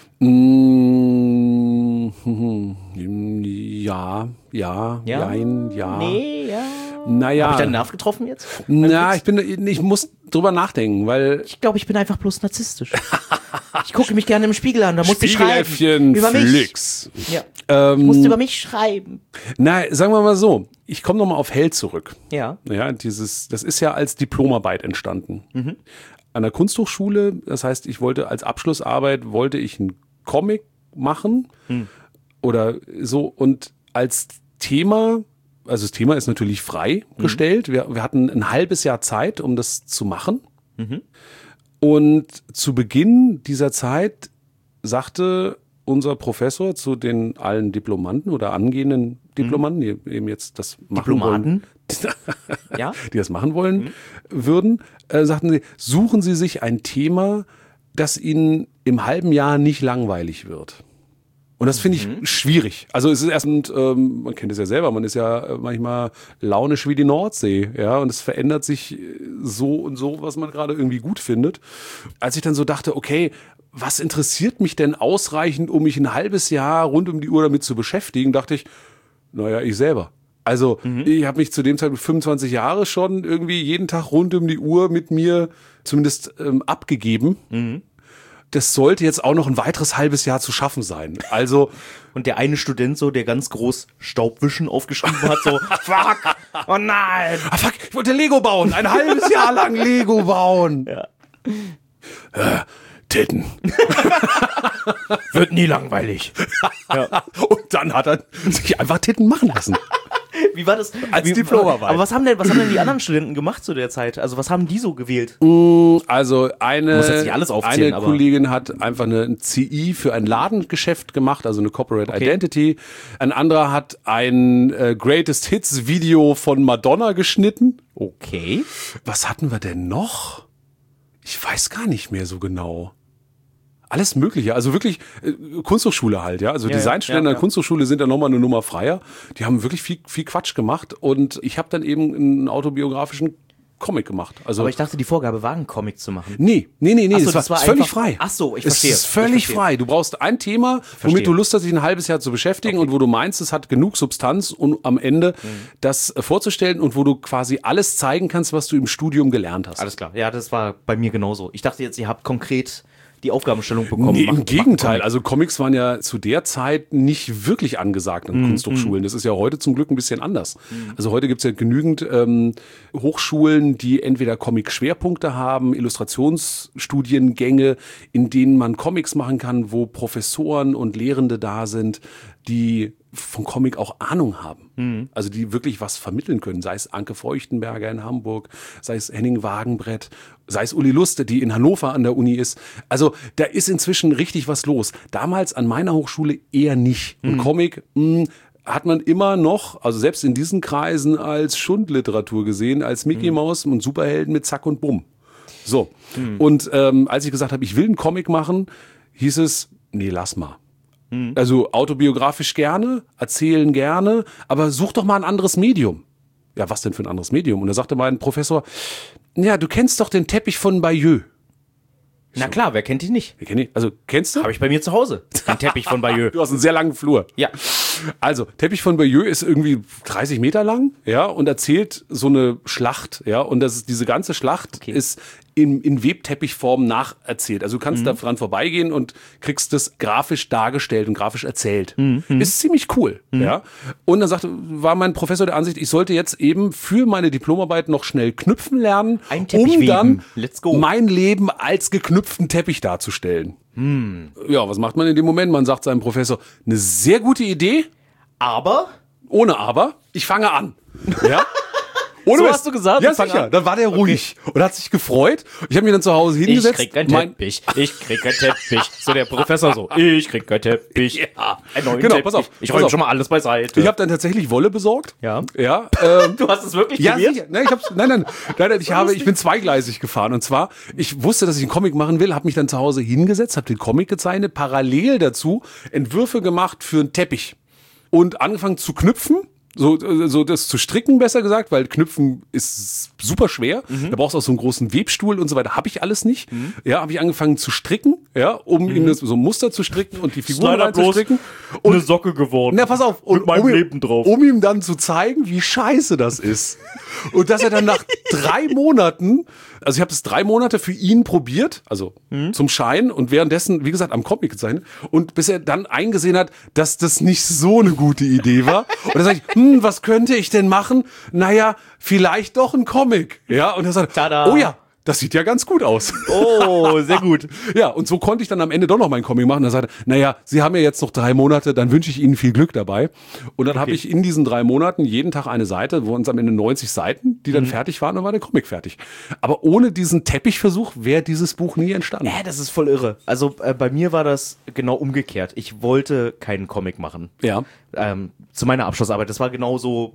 [SPEAKER 1] Ja, nein, ja.
[SPEAKER 2] Nee, ja.
[SPEAKER 1] Naja.
[SPEAKER 2] Hab ich deinen Nerv getroffen jetzt?
[SPEAKER 1] Ich muss drüber nachdenken, weil
[SPEAKER 2] Ich glaube, ich bin einfach bloß narzisstisch. Ich gucke mich gerne im Spiegel an, da muss ich schreiben.
[SPEAKER 1] Spiegeläffchen
[SPEAKER 2] Über mich.
[SPEAKER 1] Flix.
[SPEAKER 2] Ja. Ich musste über mich schreiben.
[SPEAKER 1] Na, sagen wir mal so, ich komme nochmal auf Held zurück.
[SPEAKER 2] Ja.
[SPEAKER 1] Ja, das ist ja als Diplomarbeit entstanden. An der Kunsthochschule, das heißt, als Abschlussarbeit einen Comic machen oder so, und als Thema, also das Thema ist natürlich frei gestellt. Wir hatten ein halbes Jahr Zeit, um das zu machen. Und zu Beginn dieser Zeit sagte unser Professor zu den allen Diplomanten oder angehenden Diplomanten, die eben jetzt das machen wollen,
[SPEAKER 2] Ja.
[SPEAKER 1] die das machen wollen würden, sagten sie, suchen Sie sich ein Thema, das Ihnen im halben Jahr nicht langweilig wird. Und das finde ich schwierig. Also es ist man kennt es ja selber, man ist ja manchmal launisch wie die Nordsee, ja, und es verändert sich so und so, was man gerade irgendwie gut findet. Als ich dann so dachte, okay, was interessiert mich denn ausreichend, um mich ein halbes Jahr rund um die Uhr damit zu beschäftigen, dachte ich, naja, ich selber. Also ich habe mich zu dem Zeitpunkt 25 Jahre schon irgendwie jeden Tag rund um die Uhr mit mir zumindest abgegeben. Das sollte jetzt auch noch ein weiteres halbes Jahr zu schaffen sein. Also
[SPEAKER 2] Und der eine Student so, der ganz groß Staubwischen aufgeschrieben hat, so, fuck, oh nein.
[SPEAKER 1] fuck, ich wollte Lego bauen, ein halbes Jahr lang Lego bauen.
[SPEAKER 2] Ja.
[SPEAKER 1] Titten.
[SPEAKER 2] Wird nie langweilig.
[SPEAKER 1] Und dann hat er sich einfach Titten machen lassen.
[SPEAKER 2] Wie war das?
[SPEAKER 1] Als Diplomarbeit.
[SPEAKER 2] Aber was haben denn die anderen Studenten gemacht zu der Zeit? Also was haben die so gewählt?
[SPEAKER 1] Also
[SPEAKER 2] Muss jetzt nicht alles aufzählen,
[SPEAKER 1] eine Kollegin hat einfach ein CI für ein Ladengeschäft gemacht, also eine Corporate Identity. Ein anderer hat ein Greatest Hits Video von Madonna geschnitten.
[SPEAKER 2] Okay.
[SPEAKER 1] Was hatten wir denn noch? Ich weiß gar nicht mehr so genau. Alles Mögliche, also wirklich Kunsthochschule halt, ja. Also Designstudenten an der Kunsthochschule sind ja nochmal eine Nummer freier. Die haben wirklich viel Quatsch gemacht und ich habe dann eben einen autobiografischen Comic gemacht. Also
[SPEAKER 2] Aber ich dachte, die Vorgabe war, einen Comic zu machen.
[SPEAKER 1] Nee,
[SPEAKER 2] Ach so,
[SPEAKER 1] das war
[SPEAKER 2] einfach
[SPEAKER 1] völlig frei.
[SPEAKER 2] Ach so, ich verstehe.
[SPEAKER 1] Es ist völlig frei. Du brauchst ein Thema, womit du Lust hast, dich ein halbes Jahr zu beschäftigen und wo du meinst, es hat genug Substanz, um am Ende das vorzustellen und wo du quasi alles zeigen kannst, was du im Studium gelernt hast.
[SPEAKER 2] Alles klar. Ja, das war bei mir genauso. Ich dachte jetzt, ihr habt konkret die Aufgabenstellung bekommen.
[SPEAKER 1] Nee,
[SPEAKER 2] mach
[SPEAKER 1] im Gegenteil.
[SPEAKER 2] Comic.
[SPEAKER 1] Also Comics waren ja zu der Zeit nicht wirklich angesagt an Kunsthochschulen. Das ist ja heute zum Glück ein bisschen anders. Also heute gibt's ja genügend Hochschulen, die entweder Comic-Schwerpunkte haben, Illustrationsstudiengänge, in denen man Comics machen kann, wo Professoren und Lehrende da sind, die von Comic auch Ahnung haben. Also die wirklich was vermitteln können. Sei es Anke Feuchtenberger in Hamburg, sei es Henning Wagenbrett, sei es Uli Luste, die in Hannover an der Uni ist. Also da ist inzwischen richtig was los. Damals an meiner Hochschule eher nicht. Und Comic, hat man immer noch, also selbst in diesen Kreisen, als Schundliteratur gesehen, als Mickey Mouse und Superhelden mit Zack und Bumm. So. Und als ich gesagt habe, ich will einen Comic machen, hieß es, nee, lass mal. Also autobiografisch gerne, erzählen gerne, aber such doch mal ein anderes Medium. Ja, was denn für ein anderes Medium? Und da sagte mein Professor, ja, du kennst doch den Teppich von Bayeux.
[SPEAKER 2] Na klar, wer kennt ihn nicht?
[SPEAKER 1] Wir kennen ihn. Also, kennst du?
[SPEAKER 2] Habe ich bei mir zu Hause. Den Teppich von Bayeux.
[SPEAKER 1] Du hast einen sehr langen Flur.
[SPEAKER 2] Ja.
[SPEAKER 1] Also, Teppich von Bayeux ist irgendwie 30 Meter lang, ja, und erzählt so eine Schlacht, ja, und das ist, diese ganze Schlacht ist in Webteppichform nacherzählt. Also du kannst da dran vorbeigehen und kriegst das grafisch dargestellt und grafisch erzählt. Ist ziemlich cool, ja. Und dann war mein Professor der Ansicht, ich sollte jetzt eben für meine Diplomarbeit noch schnell knüpfen lernen,
[SPEAKER 2] Ein Teppich
[SPEAKER 1] um
[SPEAKER 2] weben.
[SPEAKER 1] dann
[SPEAKER 2] Let's go.
[SPEAKER 1] mein Leben als geknüpften Teppich darzustellen. Ja, was macht man in dem Moment? Man sagt seinem Professor, eine sehr gute Idee,
[SPEAKER 2] Aber
[SPEAKER 1] ohne Aber, ich fange an. Ja? Ohne
[SPEAKER 2] So
[SPEAKER 1] Mist.
[SPEAKER 2] hast du gesagt,
[SPEAKER 1] Ja,
[SPEAKER 2] ich fange
[SPEAKER 1] sicher.
[SPEAKER 2] an.
[SPEAKER 1] Dann war der ruhig und hat sich gefreut. Ich habe mich dann zu Hause
[SPEAKER 2] ich
[SPEAKER 1] hingesetzt.
[SPEAKER 2] krieg keinen Teppich. Ich krieg keinen Teppich. So der Professor so. Ich krieg keinen Teppich.
[SPEAKER 1] Ja.
[SPEAKER 2] Einen neuen
[SPEAKER 1] Genau,
[SPEAKER 2] Teppich.
[SPEAKER 1] pass auf.
[SPEAKER 2] Ich
[SPEAKER 1] Pass
[SPEAKER 2] räume
[SPEAKER 1] auf.
[SPEAKER 2] schon mal alles beiseite.
[SPEAKER 1] Ich habe dann tatsächlich Wolle besorgt.
[SPEAKER 2] Ja.
[SPEAKER 1] Ja.
[SPEAKER 2] Du hast es wirklich
[SPEAKER 1] Ja,
[SPEAKER 2] probiert?
[SPEAKER 1] sicher. Nein, ich bin zweigleisig gefahren. Und zwar, ich wusste, dass ich einen Comic machen will, habe mich dann zu Hause hingesetzt, habe den Comic gezeichnet, parallel dazu Entwürfe gemacht für einen Teppich und angefangen zu knüpfen. So das zu stricken, besser gesagt, weil Knüpfen ist super schwer. Da brauchst du auch so einen großen Webstuhl und so weiter. Habe ich alles nicht. Ja, habe ich angefangen zu stricken, ja, um ihm so ein Muster zu stricken und die Figuren reinzustricken.
[SPEAKER 4] Eine Socke geworden.
[SPEAKER 1] Na, pass auf. Und
[SPEAKER 4] Mit meinem
[SPEAKER 1] ihm-
[SPEAKER 4] Leben drauf.
[SPEAKER 1] Um ihm dann zu zeigen, wie scheiße das ist. Und dass er dann nach 3 Monaten, also ich habe es 3 Monate für ihn probiert, also zum Schein und währenddessen, wie gesagt, am Comic gezeichnet. Und bis er dann eingesehen hat, dass das nicht so eine gute Idee war. Und dann sage ich, was könnte ich denn machen? Naja, vielleicht doch ein Comic. Ja, und er sagt,
[SPEAKER 2] Tada.
[SPEAKER 1] oh ja, das sieht ja ganz gut aus.
[SPEAKER 2] Oh, sehr gut.
[SPEAKER 1] Ja, und so konnte ich dann am Ende doch noch meinen Comic machen. Da sagte er, naja, Sie haben ja jetzt noch 3 Monate, dann wünsche ich Ihnen viel Glück dabei. Und dann habe ich in diesen 3 Monaten jeden Tag eine Seite, wo uns am Ende 90 Seiten, die dann fertig waren, und war der Comic fertig. Aber ohne diesen Teppichversuch wäre dieses Buch nie entstanden.
[SPEAKER 2] Das ist voll irre. Also bei mir war das genau umgekehrt. Ich wollte keinen Comic machen.
[SPEAKER 1] Ja.
[SPEAKER 2] Zu meiner Abschlussarbeit. Das war genauso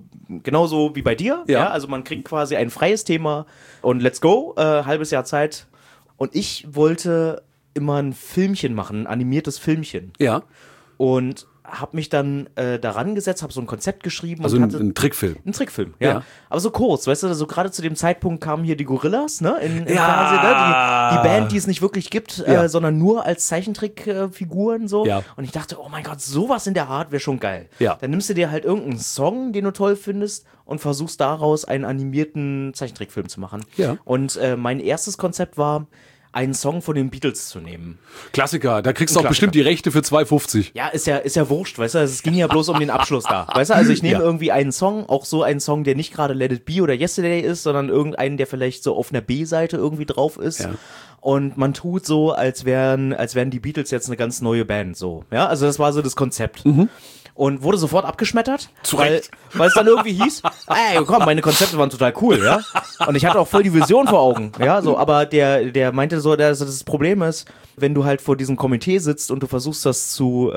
[SPEAKER 2] wie bei dir.
[SPEAKER 1] Ja.
[SPEAKER 2] Also man kriegt quasi ein freies Thema und let's go, halbes Jahr Zeit. Und ich wollte immer ein Filmchen machen, ein animiertes Filmchen.
[SPEAKER 1] Ja.
[SPEAKER 2] Und habe mich dann daran gesetzt, habe so ein Konzept geschrieben.
[SPEAKER 1] Also
[SPEAKER 2] und
[SPEAKER 1] ein,
[SPEAKER 2] hatte
[SPEAKER 1] ein Trickfilm.
[SPEAKER 2] ein Trickfilm, ja.
[SPEAKER 1] Ja.
[SPEAKER 2] Aber so kurz, weißt du, so gerade zu dem Zeitpunkt kamen hier die Gorillas, ne, im
[SPEAKER 1] Ja.
[SPEAKER 2] Fernsehen, ne, die Band, die es nicht wirklich gibt,
[SPEAKER 1] Ja.
[SPEAKER 2] sondern nur als Zeichentrickfiguren so.
[SPEAKER 1] Ja.
[SPEAKER 2] Und ich dachte, oh mein Gott, sowas in der Art wäre schon geil.
[SPEAKER 1] Ja.
[SPEAKER 2] Dann nimmst du dir halt irgendeinen Song, den du toll findest und versuchst daraus einen animierten Zeichentrickfilm zu machen.
[SPEAKER 1] Ja.
[SPEAKER 2] Und mein erstes Konzept war, einen Song von den Beatles zu nehmen.
[SPEAKER 1] Klassiker. Da kriegst du auch
[SPEAKER 2] Klassiker.
[SPEAKER 1] bestimmt die Rechte für 2,50.
[SPEAKER 2] Ja, ist ja wurscht, weißt du, es ging ja bloß um den Abschluss da, weißt du, also ich nehme
[SPEAKER 1] Ja.
[SPEAKER 2] irgendwie einen Song, auch so einen Song, der nicht gerade Let It Be oder Yesterday ist, sondern irgendeinen, der vielleicht so auf einer B-Seite irgendwie drauf ist.
[SPEAKER 1] Ja.
[SPEAKER 2] Und man tut so, als wären die Beatles jetzt eine ganz neue Band, so. Ja, also das war so das Konzept. Und wurde sofort abgeschmettert,
[SPEAKER 1] Zu
[SPEAKER 2] weil
[SPEAKER 1] Recht.
[SPEAKER 2] es dann irgendwie hieß, ey, komm, meine Konzepte waren total cool, ja. Und ich hatte auch voll die Vision vor Augen, ja, so, aber der meinte so, dass das Problem ist, wenn du halt vor diesem Komitee sitzt und du versuchst das zu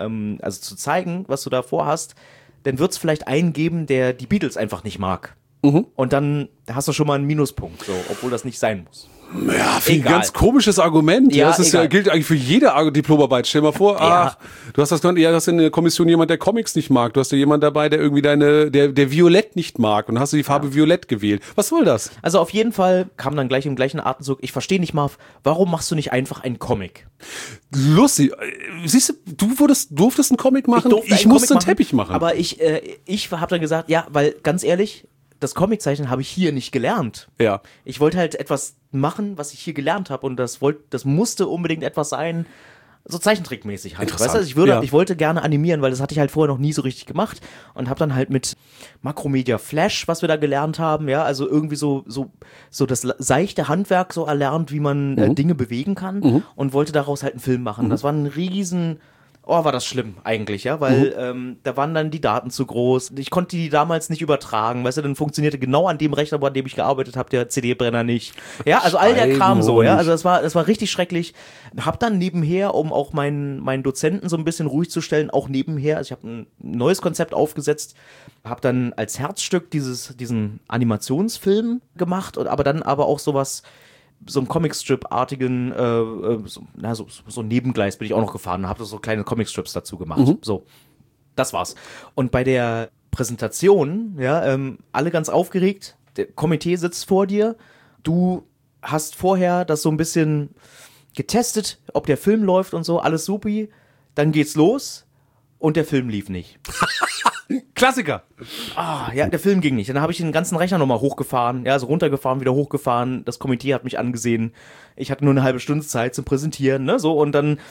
[SPEAKER 2] zeigen, was du da vorhast, dann wird es vielleicht einen geben, der die Beatles einfach nicht mag. Und dann hast du schon mal einen Minuspunkt, so, obwohl das nicht sein muss.
[SPEAKER 1] Ja, finde ich ein
[SPEAKER 2] Egal.
[SPEAKER 1] ganz komisches Argument.
[SPEAKER 2] Ja,
[SPEAKER 1] das ist
[SPEAKER 2] egal.
[SPEAKER 1] gilt eigentlich für jede Diplomarbeit. Stell mal vor, ach, du hast in der Kommission jemand, der Comics nicht mag. Du hast ja jemand dabei, der irgendwie der Violett nicht mag. Und hast du die Farbe Violett gewählt. Was soll das?
[SPEAKER 2] Also auf jeden Fall kam dann gleich im gleichen Atemzug, ich verstehe nicht, Marv, warum machst du nicht einfach einen Comic?
[SPEAKER 1] Lustig. Siehst du, durftest einen Comic machen?
[SPEAKER 2] durfte
[SPEAKER 1] Ich
[SPEAKER 2] einen
[SPEAKER 1] musste
[SPEAKER 2] Comic
[SPEAKER 1] einen Teppich machen.
[SPEAKER 2] Aber ich habe dann gesagt, ja, weil ganz ehrlich, das Comiczeichnen habe ich hier nicht gelernt.
[SPEAKER 1] Ja.
[SPEAKER 2] Ich wollte halt etwas machen, was ich hier gelernt habe und das musste unbedingt etwas sein, so zeichentrickmäßig halt.
[SPEAKER 1] Interessant.
[SPEAKER 2] Weißt du,
[SPEAKER 1] Ja.
[SPEAKER 2] ich wollte gerne animieren, weil das hatte ich halt vorher noch nie so richtig gemacht und habe dann halt mit Makromedia Flash, was wir da gelernt haben, ja, also irgendwie so das seichte Handwerk so erlernt, wie man Dinge bewegen kann und wollte daraus halt einen Film machen. Das war ein riesen... Oh, war das schlimm eigentlich, ja, weil da waren dann die Daten zu groß. Ich konnte die damals nicht übertragen, weißt du, dann funktionierte genau an dem Rechner, an dem ich gearbeitet habe, der CD-Brenner nicht. Ja, also all der Kram so, ja, also das war richtig schrecklich. Hab dann nebenher, um auch meinen Dozenten so ein bisschen ruhig zu stellen, auch nebenher, also ich habe ein neues Konzept aufgesetzt, habe dann als Herzstück diesen Animationsfilm gemacht, aber dann aber auch so einen Comicstrip-artigen, so ein Nebengleis bin ich auch noch gefahren und habe so kleine Comicstrips dazu gemacht. So, das war's. Und bei der Präsentation, ja, alle ganz aufgeregt, der Komitee sitzt vor dir, du hast vorher das so ein bisschen getestet, ob der Film läuft und so, alles supi, dann geht's los und der Film lief nicht.
[SPEAKER 1] Klassiker.
[SPEAKER 2] Ja, der Film ging nicht. Dann habe ich den ganzen Rechner nochmal hochgefahren, ja, also runtergefahren, wieder hochgefahren. Das Komitee hat mich angesehen. Ich hatte nur eine halbe Stunde Zeit zum Präsentieren, ne, so. Und dann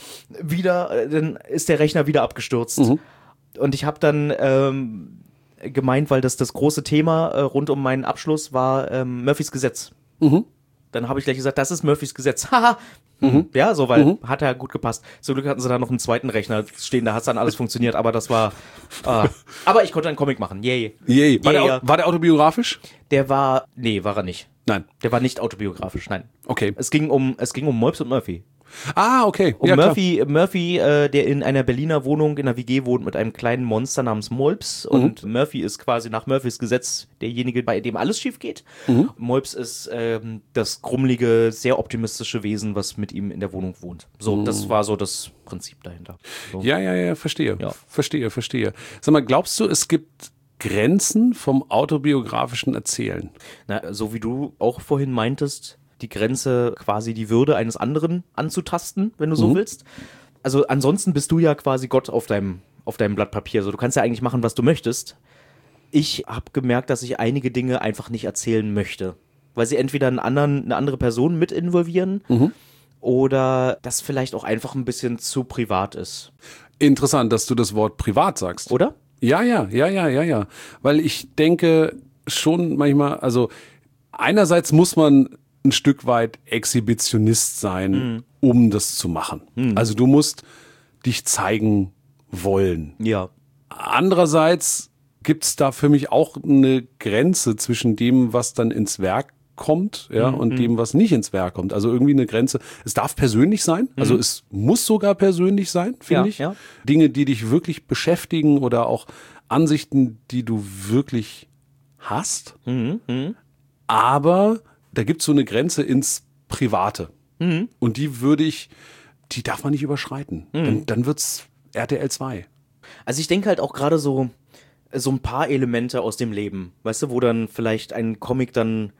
[SPEAKER 2] ist der Rechner wieder abgestürzt. Und ich habe dann gemeint, weil das große Thema rund um meinen Abschluss war Murphys Gesetz. Dann habe ich gleich gesagt, das ist Murphys Gesetz. Haha. Ja, so, weil hat ja gut gepasst. Zum Glück hatten sie da noch einen zweiten Rechner stehen, da hat dann alles funktioniert, aber das war, aber ich konnte einen Comic machen, yay.
[SPEAKER 1] War der autobiografisch?
[SPEAKER 2] War er nicht.
[SPEAKER 1] Nein.
[SPEAKER 2] Der war nicht autobiografisch, nein.
[SPEAKER 1] Okay.
[SPEAKER 2] Es ging um Moibs und Murphy.
[SPEAKER 1] Ah, okay.
[SPEAKER 2] Um
[SPEAKER 1] Ja, klar.
[SPEAKER 2] Murphy, der in einer Berliner Wohnung in einer WG wohnt mit einem kleinen Monster namens Moibs und Murphy ist quasi nach Murphys Gesetz derjenige, bei dem alles schief geht. Moibs ist das grummelige, sehr optimistische Wesen, was mit ihm in der Wohnung wohnt. So, das war so das Prinzip dahinter. So.
[SPEAKER 1] Ja, verstehe.
[SPEAKER 2] Ja.
[SPEAKER 1] Verstehe. Sag mal, glaubst du, es gibt Grenzen vom autobiografischen Erzählen?
[SPEAKER 2] Na, so wie du auch vorhin meintest, die Grenze, quasi die Würde eines anderen anzutasten, wenn du so willst. Also ansonsten bist du ja quasi Gott auf deinem Blatt Papier. Also du kannst ja eigentlich machen, was du möchtest. Ich habe gemerkt, dass ich einige Dinge einfach nicht erzählen möchte, weil sie entweder eine andere Person mit involvieren oder das vielleicht auch einfach ein bisschen zu privat ist.
[SPEAKER 1] Interessant, dass du das Wort privat sagst.
[SPEAKER 2] Oder?
[SPEAKER 1] Ja. Weil ich denke schon manchmal, also einerseits muss man ein Stück weit Exhibitionist sein, um das zu machen. Also du musst dich zeigen wollen.
[SPEAKER 2] Ja.
[SPEAKER 1] Andererseits gibt's da für mich auch eine Grenze zwischen dem, was dann ins Werk kommt, ja, und dem, was nicht ins Werk kommt. Also irgendwie eine Grenze. Es darf persönlich sein, also es muss sogar persönlich sein, finde ich.
[SPEAKER 2] Ja.
[SPEAKER 1] Dinge, die dich wirklich beschäftigen oder auch Ansichten, die du wirklich hast. Aber da gibt's so eine Grenze ins Private. Und die darf man nicht überschreiten. Dann wird's RTL 2.
[SPEAKER 2] Also ich denke halt auch gerade so ein paar Elemente aus dem Leben, weißt du, wo dann vielleicht ein Comic dann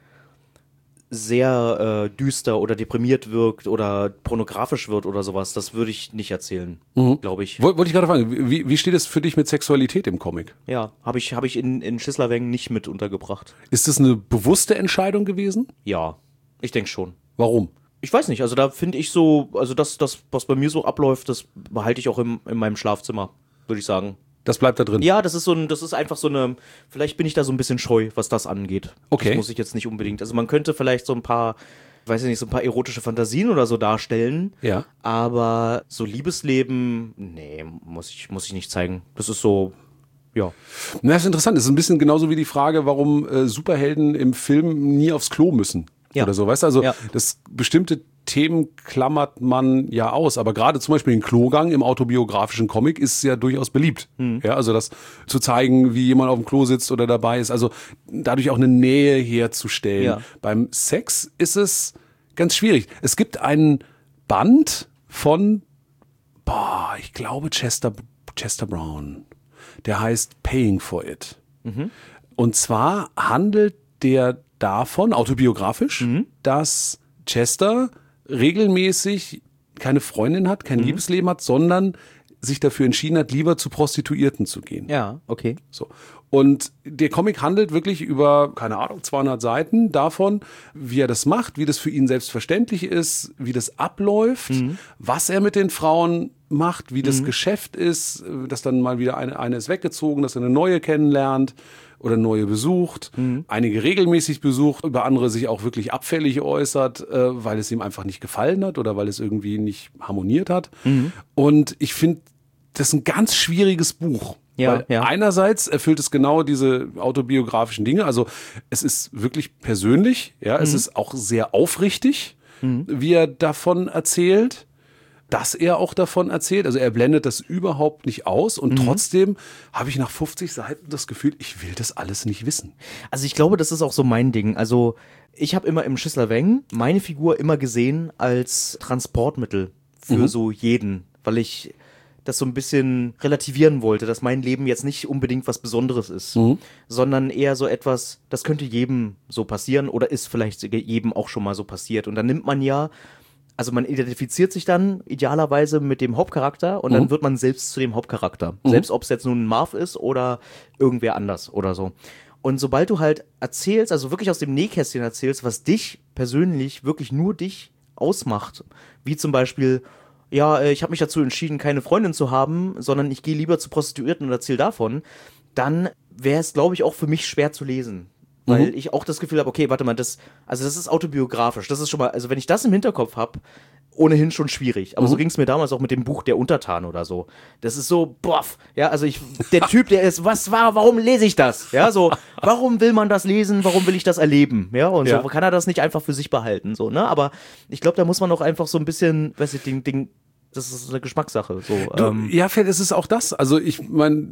[SPEAKER 2] sehr düster oder deprimiert wirkt oder pornografisch wird oder sowas, das würde ich nicht erzählen, glaube ich.
[SPEAKER 1] Wollte ich gerade fragen, wie steht es für dich mit Sexualität im Comic?
[SPEAKER 2] Ja, habe ich in Schisslerweng nicht mit untergebracht.
[SPEAKER 1] Ist das eine bewusste Entscheidung gewesen?
[SPEAKER 2] Ja, ich denke schon.
[SPEAKER 1] Warum?
[SPEAKER 2] Ich weiß nicht, also da finde ich so, also das, was bei mir so abläuft, das behalte ich auch in meinem Schlafzimmer, würde ich sagen.
[SPEAKER 1] Das bleibt da drin?
[SPEAKER 2] Ja, das ist einfach so eine, vielleicht bin ich da so ein bisschen scheu, was das angeht.
[SPEAKER 1] Okay.
[SPEAKER 2] Das muss ich jetzt nicht unbedingt, also man könnte vielleicht so ein paar erotische Fantasien oder so darstellen.
[SPEAKER 1] Ja.
[SPEAKER 2] Aber so Liebesleben, nee, muss ich nicht zeigen. Das ist so, ja.
[SPEAKER 1] Na, das ist interessant. Das ist ein bisschen genauso wie die Frage, warum Superhelden im Film nie aufs Klo müssen.
[SPEAKER 2] Ja.
[SPEAKER 1] Oder so, weißt du? Also,
[SPEAKER 2] Ja.
[SPEAKER 1] das bestimmte Themen klammert man ja aus. Aber gerade zum Beispiel den Klogang im autobiografischen Comic ist ja durchaus beliebt. Ja, also das zu zeigen, wie jemand auf dem Klo sitzt oder dabei ist. Also dadurch auch eine Nähe herzustellen.
[SPEAKER 2] Ja.
[SPEAKER 1] Beim Sex ist es ganz schwierig. Es gibt einen Band von, ich glaube Chester Brown. Der heißt Paying for It. Und zwar handelt der davon, autobiografisch, dass Chester regelmäßig keine Freundin hat, kein Liebesleben hat, sondern sich dafür entschieden hat, lieber zu Prostituierten zu gehen.
[SPEAKER 2] Ja, okay.
[SPEAKER 1] So. Und der Comic handelt wirklich über, keine Ahnung, 200 Seiten davon, wie er das macht, wie das für ihn selbstverständlich ist, wie das abläuft, was er mit den Frauen macht, wie das Geschäft ist, dass dann mal wieder eine ist weggezogen, dass er eine neue kennenlernt oder eine neue besucht, einige regelmäßig besucht, über andere sich auch wirklich abfällig äußert, weil es ihm einfach nicht gefallen hat oder weil es irgendwie nicht harmoniert hat. Und ich finde, das ist ein ganz schwieriges Buch.
[SPEAKER 2] Ja,
[SPEAKER 1] Weil
[SPEAKER 2] ja.
[SPEAKER 1] einerseits erfüllt es genau diese autobiografischen Dinge, also es ist wirklich persönlich, ja, es ist auch sehr aufrichtig, wie er davon erzählt, dass er auch davon erzählt, also er blendet das überhaupt nicht aus und trotzdem habe ich nach 50 Seiten das Gefühl, ich will das alles nicht wissen.
[SPEAKER 2] Also ich glaube, das ist auch so mein Ding. Also ich habe immer im Schisslerweng meine Figur immer gesehen als Transportmittel für so jeden, weil ich das so ein bisschen relativieren wollte, dass mein Leben jetzt nicht unbedingt was Besonderes ist, sondern eher so etwas, das könnte jedem so passieren oder ist vielleicht jedem auch schon mal so passiert. Und dann nimmt man ja, also man identifiziert sich dann idealerweise mit dem Hauptcharakter und dann wird man selbst zu dem Hauptcharakter. Selbst ob es jetzt nun ein Marv ist oder irgendwer anders oder so. Und sobald du halt erzählst, also wirklich aus dem Nähkästchen erzählst, was dich persönlich, wirklich nur dich ausmacht, wie zum Beispiel, ja, ich habe mich dazu entschieden, keine Freundin zu haben, sondern ich gehe lieber zu Prostituierten und erzähle davon, dann wäre es, glaube ich, auch für mich schwer zu lesen. Weil ich auch das Gefühl habe, okay, warte mal, das ist autobiografisch. Das ist schon mal, also wenn ich das im Hinterkopf habe, ohnehin schon schwierig. Aber so ging es mir damals auch mit dem Buch Der Untertan oder so. Das ist so, boff, ja, also der Typ, der ist, warum lese ich das? Ja, so, warum will man das lesen? Warum will ich das erleben? Ja, und so kann er das nicht einfach für sich behalten, so, ne? Aber ich glaube, da muss man auch einfach so ein bisschen, weiß ich, das ist eine Geschmackssache, so.
[SPEAKER 1] Ja, vielleicht ist es auch das. Also ich meine,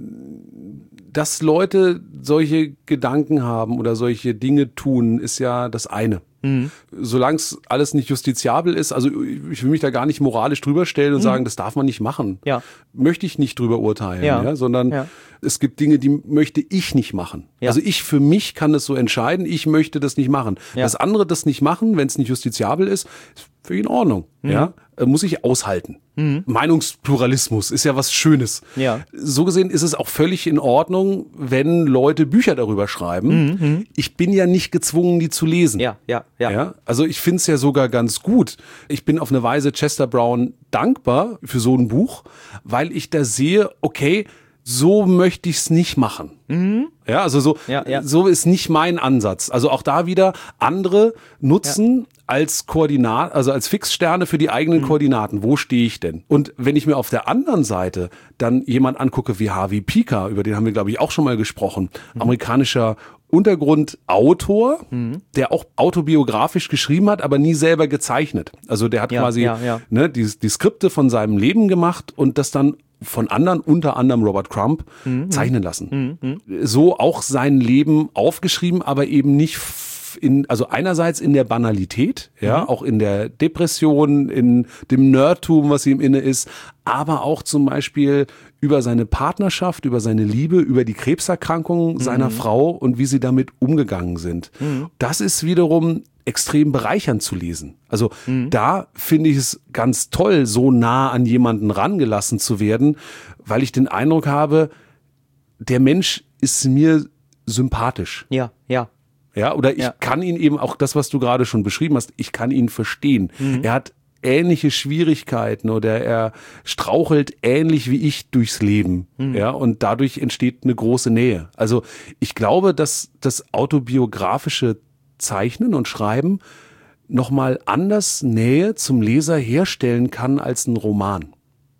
[SPEAKER 1] dass Leute solche Gedanken haben oder solche Dinge tun, ist ja das eine. Solange es alles nicht justiziabel ist, also ich will mich da gar nicht moralisch drüber stellen und sagen, das darf man nicht machen.
[SPEAKER 2] Ja.
[SPEAKER 1] Möchte ich nicht drüber urteilen, sondern es gibt Dinge, die möchte ich nicht machen.
[SPEAKER 2] Ja.
[SPEAKER 1] Also ich für mich kann das so entscheiden, ich möchte das nicht machen.
[SPEAKER 2] Ja.
[SPEAKER 1] Dass andere das nicht machen, wenn es nicht justiziabel ist für ihn in Ordnung. Ja? Muss ich aushalten. Meinungspluralismus ist ja was Schönes.
[SPEAKER 2] Ja.
[SPEAKER 1] So gesehen ist es auch völlig in Ordnung, wenn Leute Bücher darüber schreiben. Ich bin ja nicht gezwungen, die zu lesen.
[SPEAKER 2] Ja.
[SPEAKER 1] Ja, also ich finde es ja sogar ganz gut. Ich bin auf eine Weise Chester Brown dankbar für so ein Buch, weil ich da sehe, okay, so möchte ich es nicht machen. Ja, also so ist nicht mein Ansatz. Also auch da wieder andere nutzen als Koordinat, also als Fixsterne für die eigenen Koordinaten. Wo stehe ich denn? Und wenn ich mir auf der anderen Seite dann jemand angucke wie Harvey Pieker, über den haben wir, glaube ich, auch schon mal gesprochen, amerikanischer Untergrundautor, der auch autobiografisch geschrieben hat, aber nie selber gezeichnet. Also der hat quasi ne, die Skripte von seinem Leben gemacht und das dann von anderen, unter anderem Robert Crumb, zeichnen lassen. So auch sein Leben aufgeschrieben, aber eben nicht also einerseits in der Banalität, auch in der Depression, in dem Nerdtum, was ihm inne ist, aber auch zum Beispiel über seine Partnerschaft, über seine Liebe, über die Krebserkrankung seiner Frau und wie sie damit umgegangen sind. Das ist wiederum extrem bereichernd zu lesen. Also da finde ich es ganz toll, so nah an jemanden rangelassen zu werden, weil ich den Eindruck habe, der Mensch ist mir sympathisch.
[SPEAKER 2] Ja.
[SPEAKER 1] Ja, oder ich kann ihn eben, auch das, was du gerade schon beschrieben hast, ich kann ihn verstehen. Er hat ähnliche Schwierigkeiten oder er strauchelt ähnlich wie ich durchs Leben. Ja, und dadurch entsteht eine große Nähe. Also ich glaube, dass das autobiografische Zeichnen und Schreiben nochmal anders Nähe zum Leser herstellen kann als ein Roman.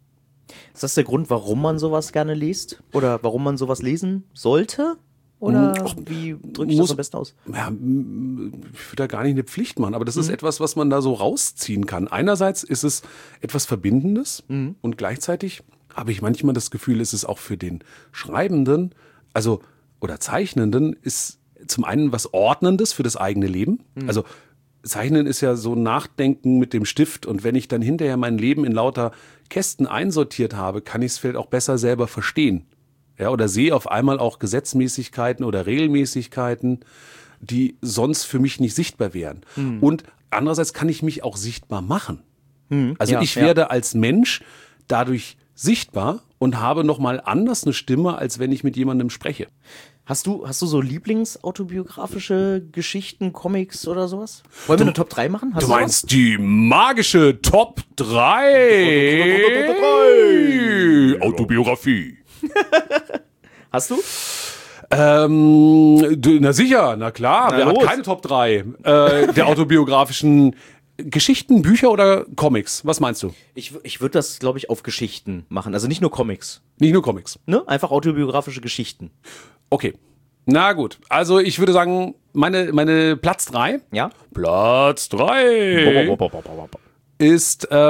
[SPEAKER 2] Ist das der Grund, warum man sowas gerne liest? Oder warum man sowas lesen sollte? Oder wie drücke ich das am besten aus?
[SPEAKER 1] Ja, ich würde da gar nicht eine Pflicht machen, aber das ist etwas, was man da so rausziehen kann. Einerseits ist es etwas Verbindendes und gleichzeitig habe ich manchmal das Gefühl, ist es auch für den Schreibenden, also oder Zeichnenden, ist zum einen was Ordnendes für das eigene Leben. Also Zeichnen ist ja so Nachdenken mit dem Stift und wenn ich dann hinterher mein Leben in lauter Kästen einsortiert habe, kann ich es vielleicht auch besser selber verstehen. Ja, oder sehe auf einmal auch Gesetzmäßigkeiten oder Regelmäßigkeiten, die sonst für mich nicht sichtbar wären. Und andererseits kann ich mich auch sichtbar machen. Also ich werde als Mensch dadurch sichtbar und habe nochmal anders eine Stimme, als wenn ich mit jemandem spreche.
[SPEAKER 2] Hast du so Lieblingsautobiografische Geschichten, Comics oder sowas? Wollen wir eine Top 3 machen? Hast
[SPEAKER 1] Du
[SPEAKER 2] sowas?
[SPEAKER 1] meinst die magische Top 3 Autobiografie.
[SPEAKER 2] Hast du?
[SPEAKER 1] Na sicher, na klar.
[SPEAKER 2] Na
[SPEAKER 1] Wer hat
[SPEAKER 2] los.
[SPEAKER 1] keine Top 3 der autobiografischen Geschichten, Bücher oder Comics? Was meinst du?
[SPEAKER 2] Ich würde das, glaube ich, auf Geschichten machen. Also nicht nur Comics.
[SPEAKER 1] Nicht nur Comics.
[SPEAKER 2] Ne? Einfach autobiografische Geschichten.
[SPEAKER 1] Okay. Na gut. Also ich würde sagen, meine Platz 3.
[SPEAKER 2] Ja?
[SPEAKER 1] Platz 3 ist, wir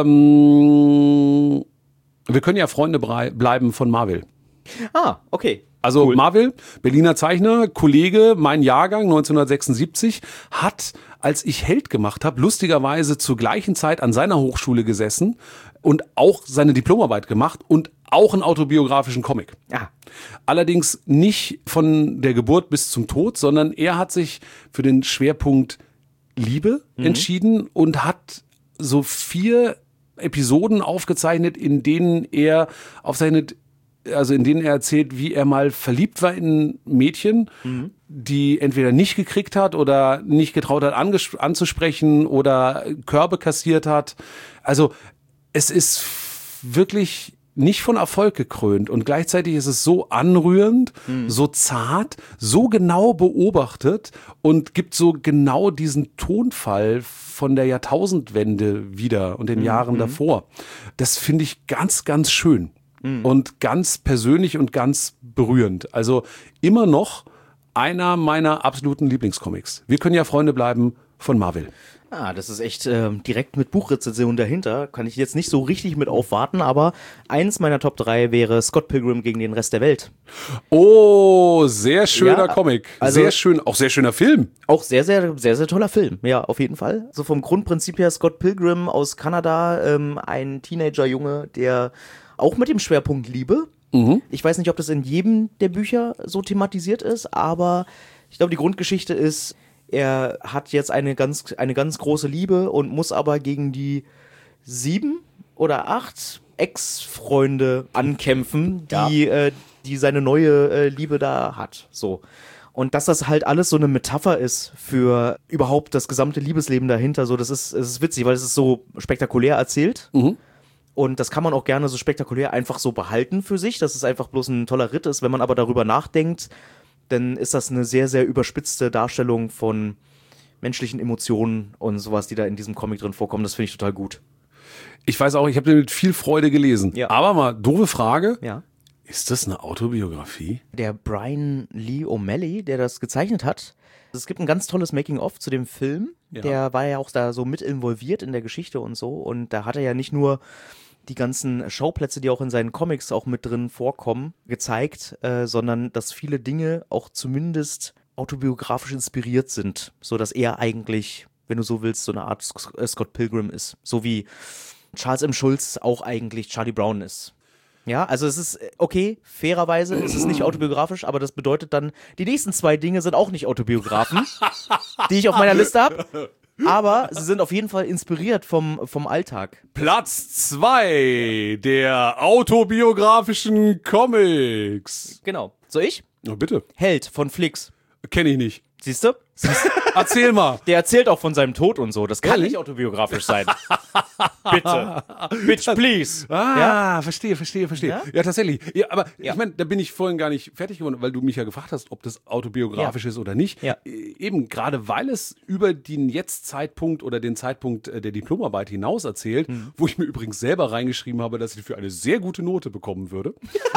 [SPEAKER 1] können ja Freunde bleiben von Marvel.
[SPEAKER 2] Ah, okay.
[SPEAKER 1] Also
[SPEAKER 2] Cool.
[SPEAKER 1] Marvel, Berliner Zeichner, Kollege, mein Jahrgang 1976, hat, als ich Held gemacht habe, lustigerweise zur gleichen Zeit an seiner Hochschule gesessen und auch seine Diplomarbeit gemacht und auch einen autobiografischen Comic.
[SPEAKER 2] Ah.
[SPEAKER 1] Allerdings nicht von der Geburt bis zum Tod, sondern er hat sich für den Schwerpunkt Liebe entschieden und hat so 4 Episoden aufgezeichnet, in denen er in denen er erzählt, wie er mal verliebt war in ein Mädchen, die entweder nicht gekriegt hat oder nicht getraut hat anzusprechen oder Körbe kassiert hat. Also es ist wirklich nicht von Erfolg gekrönt und gleichzeitig ist es so anrührend, so zart, so genau beobachtet und gibt so genau diesen Tonfall von der Jahrtausendwende wieder und den Jahren davor. Das finde ich ganz, ganz schön. Und ganz persönlich und ganz berührend. Also immer noch einer meiner absoluten Lieblingscomics. Wir können ja Freunde bleiben von Marvel.
[SPEAKER 2] Ah, das ist echt direkt mit Buchrezension dahinter. Kann ich jetzt nicht so richtig mit aufwarten, aber eins meiner Top 3 wäre Scott Pilgrim gegen den Rest der Welt.
[SPEAKER 1] Oh, sehr schöner
[SPEAKER 2] Ja,
[SPEAKER 1] Comic.
[SPEAKER 2] also-
[SPEAKER 1] sehr schön, auch sehr schöner Film.
[SPEAKER 2] Auch sehr, sehr, sehr, sehr toller Film. Ja, auf jeden Fall. So vom Grundprinzip her Scott Pilgrim aus Kanada, ein Teenager-Junge, der auch mit dem Schwerpunkt Liebe. Ich weiß nicht, ob das in jedem der Bücher so thematisiert ist, aber ich glaube, die Grundgeschichte ist, er hat jetzt eine ganz große Liebe und muss aber gegen die 7 oder 8 Ex-Freunde ankämpfen, die seine neue Liebe da hat. So. Und dass das halt alles so eine Metapher ist für überhaupt das gesamte Liebesleben dahinter, so, es ist witzig, weil es ist so spektakulär erzählt. Und das kann man auch gerne so spektakulär einfach so behalten für sich, dass es einfach bloß ein toller Ritt ist. Wenn man aber darüber nachdenkt, dann ist das eine sehr, sehr überspitzte Darstellung von menschlichen Emotionen und sowas, die da in diesem Comic drin vorkommen. Das finde ich total gut.
[SPEAKER 1] Ich weiß auch, ich habe den mit viel Freude gelesen.
[SPEAKER 2] Ja.
[SPEAKER 1] Aber mal, doofe Frage.
[SPEAKER 2] Ja.
[SPEAKER 1] Ist das eine Autobiografie?
[SPEAKER 2] Der Brian Lee O'Malley, der das gezeichnet hat, es gibt ein ganz tolles Making-of zu dem Film.
[SPEAKER 1] Ja.
[SPEAKER 2] Der war ja auch da so mit involviert in der Geschichte und so. Und da hat er ja nicht nur die ganzen Schauplätze, die auch in seinen Comics auch mit drin vorkommen, gezeigt, sondern dass viele Dinge auch zumindest autobiografisch inspiriert sind, so dass er eigentlich, wenn du so willst, so eine Art Scott Pilgrim ist, so wie Charles M. Schulz auch eigentlich Charlie Brown ist. Ja, also es ist okay, fairerweise ist es nicht autobiografisch, aber das bedeutet dann, die nächsten 2 Dinge sind auch nicht Autobiografen, die ich auf meiner Liste habe. Aber sie sind auf jeden Fall inspiriert vom Alltag.
[SPEAKER 1] Platz 2 der autobiografischen Comics.
[SPEAKER 2] Genau. So ich?
[SPEAKER 1] Oh, bitte.
[SPEAKER 2] Held von Flix.
[SPEAKER 1] Kenne ich nicht.
[SPEAKER 2] Siehst du?
[SPEAKER 1] Erzähl mal.
[SPEAKER 2] Der erzählt auch von seinem Tod und so. Das kann
[SPEAKER 1] Ehrlich?
[SPEAKER 2] nicht autobiografisch sein. Bitte. Bitch, please. Ja?
[SPEAKER 1] Verstehe.
[SPEAKER 2] Ja?
[SPEAKER 1] Ja, tatsächlich. Ja, aber
[SPEAKER 2] Ja.
[SPEAKER 1] ich meine, da bin ich vorhin gar nicht fertig geworden, weil du mich ja gefragt hast, ob das autobiografisch ist oder nicht.
[SPEAKER 2] Ja.
[SPEAKER 1] Eben gerade, weil es über den Jetzt-Zeitpunkt oder den Zeitpunkt der Diplomarbeit hinaus erzählt, wo ich mir übrigens selber reingeschrieben habe, dass ich für eine sehr gute Note bekommen würde.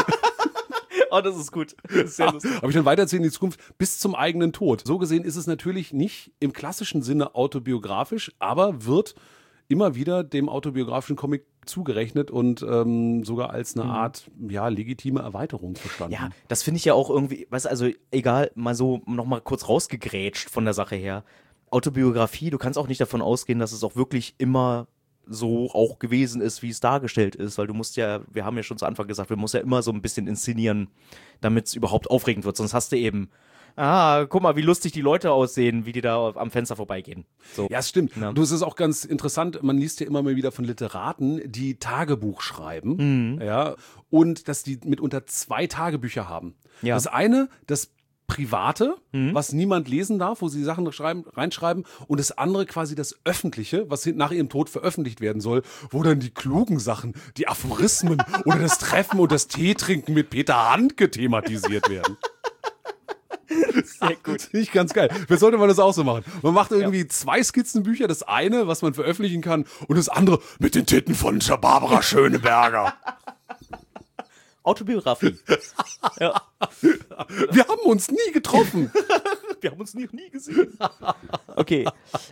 [SPEAKER 2] Oh, das ist gut. Das ist sehr lustig.
[SPEAKER 1] Habe ich dann weitererzählt in die Zukunft bis zum eigenen Tod. So gesehen ist es natürlich nicht im klassischen Sinne autobiografisch, aber wird immer wieder dem autobiografischen Comic zugerechnet und sogar als eine Art legitime Erweiterung verstanden.
[SPEAKER 2] Ja, das finde ich ja auch irgendwie, weißt du, also egal, mal so nochmal kurz rausgegrätscht von der Sache her. Autobiografie, du kannst auch nicht davon ausgehen, dass es auch wirklich immer so auch gewesen ist, wie es dargestellt ist, weil du musst ja, wir haben ja schon zu Anfang gesagt, wir müssen ja immer so ein bisschen inszenieren, damit es überhaupt aufregend wird, sonst hast du eben guck mal, wie lustig die Leute aussehen, wie die da am Fenster vorbeigehen. So.
[SPEAKER 1] Ja, es stimmt.
[SPEAKER 2] Ja.
[SPEAKER 1] Du, es ist auch ganz interessant, man liest ja immer mal wieder von Literaten, die Tagebuch schreiben, ja, und dass die mitunter 2 Tagebücher haben.
[SPEAKER 2] Ja.
[SPEAKER 1] Das eine, das Private, was niemand lesen darf, wo sie Sachen reinschreiben, und das andere quasi das Öffentliche, was nach ihrem Tod veröffentlicht werden soll, wo dann die klugen Sachen, die Aphorismen oder das Treffen und das Teetrinken mit Peter Handke thematisiert werden.
[SPEAKER 2] Sehr gut.
[SPEAKER 1] Das finde ich ganz geil. Vielleicht sollte man das auch so machen. Man macht irgendwie 2 Skizzenbücher, das eine, was man veröffentlichen kann, und das andere mit den Titten von Barbara Schöneberger.
[SPEAKER 2] Autobiografie. Ja.
[SPEAKER 1] Wir haben uns nie getroffen.
[SPEAKER 2] Wir haben uns nie gesehen. Okay.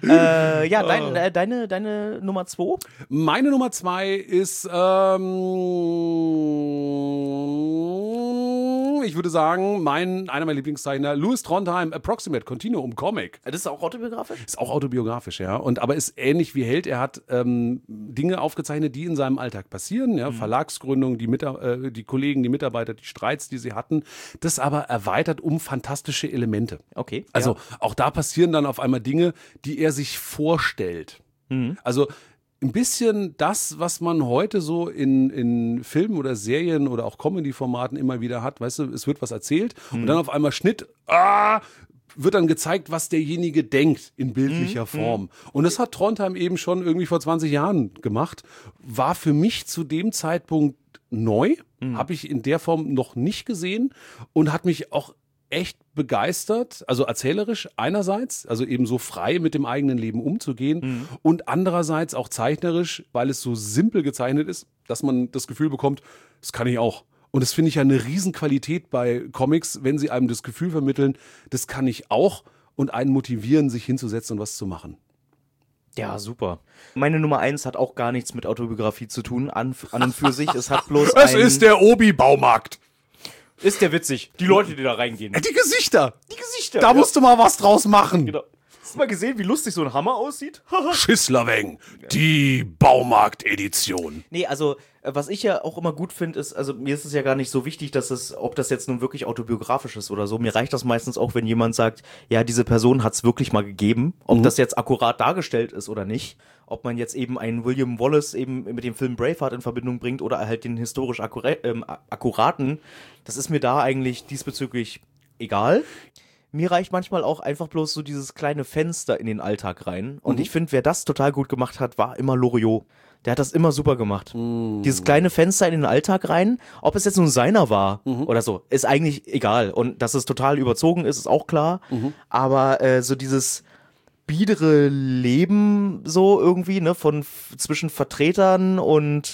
[SPEAKER 2] Deine Nummer 2?
[SPEAKER 1] Meine Nummer 2 ist, ich würde sagen, einer meiner Lieblingszeichner, Louis Trondheim, Approximate Continuum Comic.
[SPEAKER 2] Das ist auch autobiografisch?
[SPEAKER 1] Ist auch autobiografisch, ja. Aber ist ähnlich wie Held. Er hat Dinge aufgezeichnet, die in seinem Alltag passieren. Ja? Verlagsgründung, die Kollegen, die Mitarbeiter, die Streits, die sie hatten. Das aber erweitert um fantastische Elemente.
[SPEAKER 2] Okay.
[SPEAKER 1] Also auch da passieren dann auf einmal Dinge, die er sich vorstellt. Also ein bisschen das, was man heute so in Filmen oder Serien oder auch Comedy-Formaten immer wieder hat. Weißt du, es wird was erzählt und dann auf einmal Schnitt, wird dann gezeigt, was derjenige denkt in bildlicher Form. Und das hat Trondheim eben schon irgendwie vor 20 Jahren gemacht. War für mich zu dem Zeitpunkt neu, habe ich in der Form noch nicht gesehen und hat mich auch echt begeistert, also erzählerisch einerseits, also eben so frei mit dem eigenen Leben umzugehen und andererseits auch zeichnerisch, weil es so simpel gezeichnet ist, dass man das Gefühl bekommt, das kann ich auch. Und das finde ich ja eine Riesenqualität bei Comics, wenn sie einem das Gefühl vermitteln, das kann ich auch und einen motivieren, sich hinzusetzen und was zu machen.
[SPEAKER 2] Ja, super. Meine Nummer 1 hat auch gar nichts mit Autobiografie zu tun, an und für sich. Es hat bloß
[SPEAKER 1] Es ist der Obi-Baumarkt.
[SPEAKER 2] Ist der witzig? Die Leute, die da reingehen.
[SPEAKER 1] Die Gesichter.
[SPEAKER 2] Die Gesichter.
[SPEAKER 1] Da musst du mal was draus machen.
[SPEAKER 2] Genau. Hast du mal gesehen, wie lustig so ein Hammer aussieht?
[SPEAKER 1] Schisslerweng, die Baumarkt-Edition.
[SPEAKER 2] Nee, also, was ich ja auch immer gut finde, ist, also mir ist es ja gar nicht so wichtig, ob das jetzt nun wirklich autobiografisch ist oder so. Mir reicht das meistens auch, wenn jemand sagt, ja, diese Person hat es wirklich mal gegeben. Ob das jetzt akkurat dargestellt ist oder nicht. Ob man jetzt eben einen William Wallace eben mit dem Film Braveheart in Verbindung bringt oder halt den historisch akkuraten. Das ist mir da eigentlich diesbezüglich egal. Mir reicht manchmal auch einfach bloß so dieses kleine Fenster in den Alltag rein. Und ich finde, wer das total gut gemacht hat, war immer Loriot. Der hat das immer super gemacht. Dieses kleine Fenster in den Alltag rein, ob es jetzt nun seiner war oder so, ist eigentlich egal. Und dass es total überzogen ist, ist auch klar. Aber so dieses biedere Leben so irgendwie, ne, zwischen Vertretern und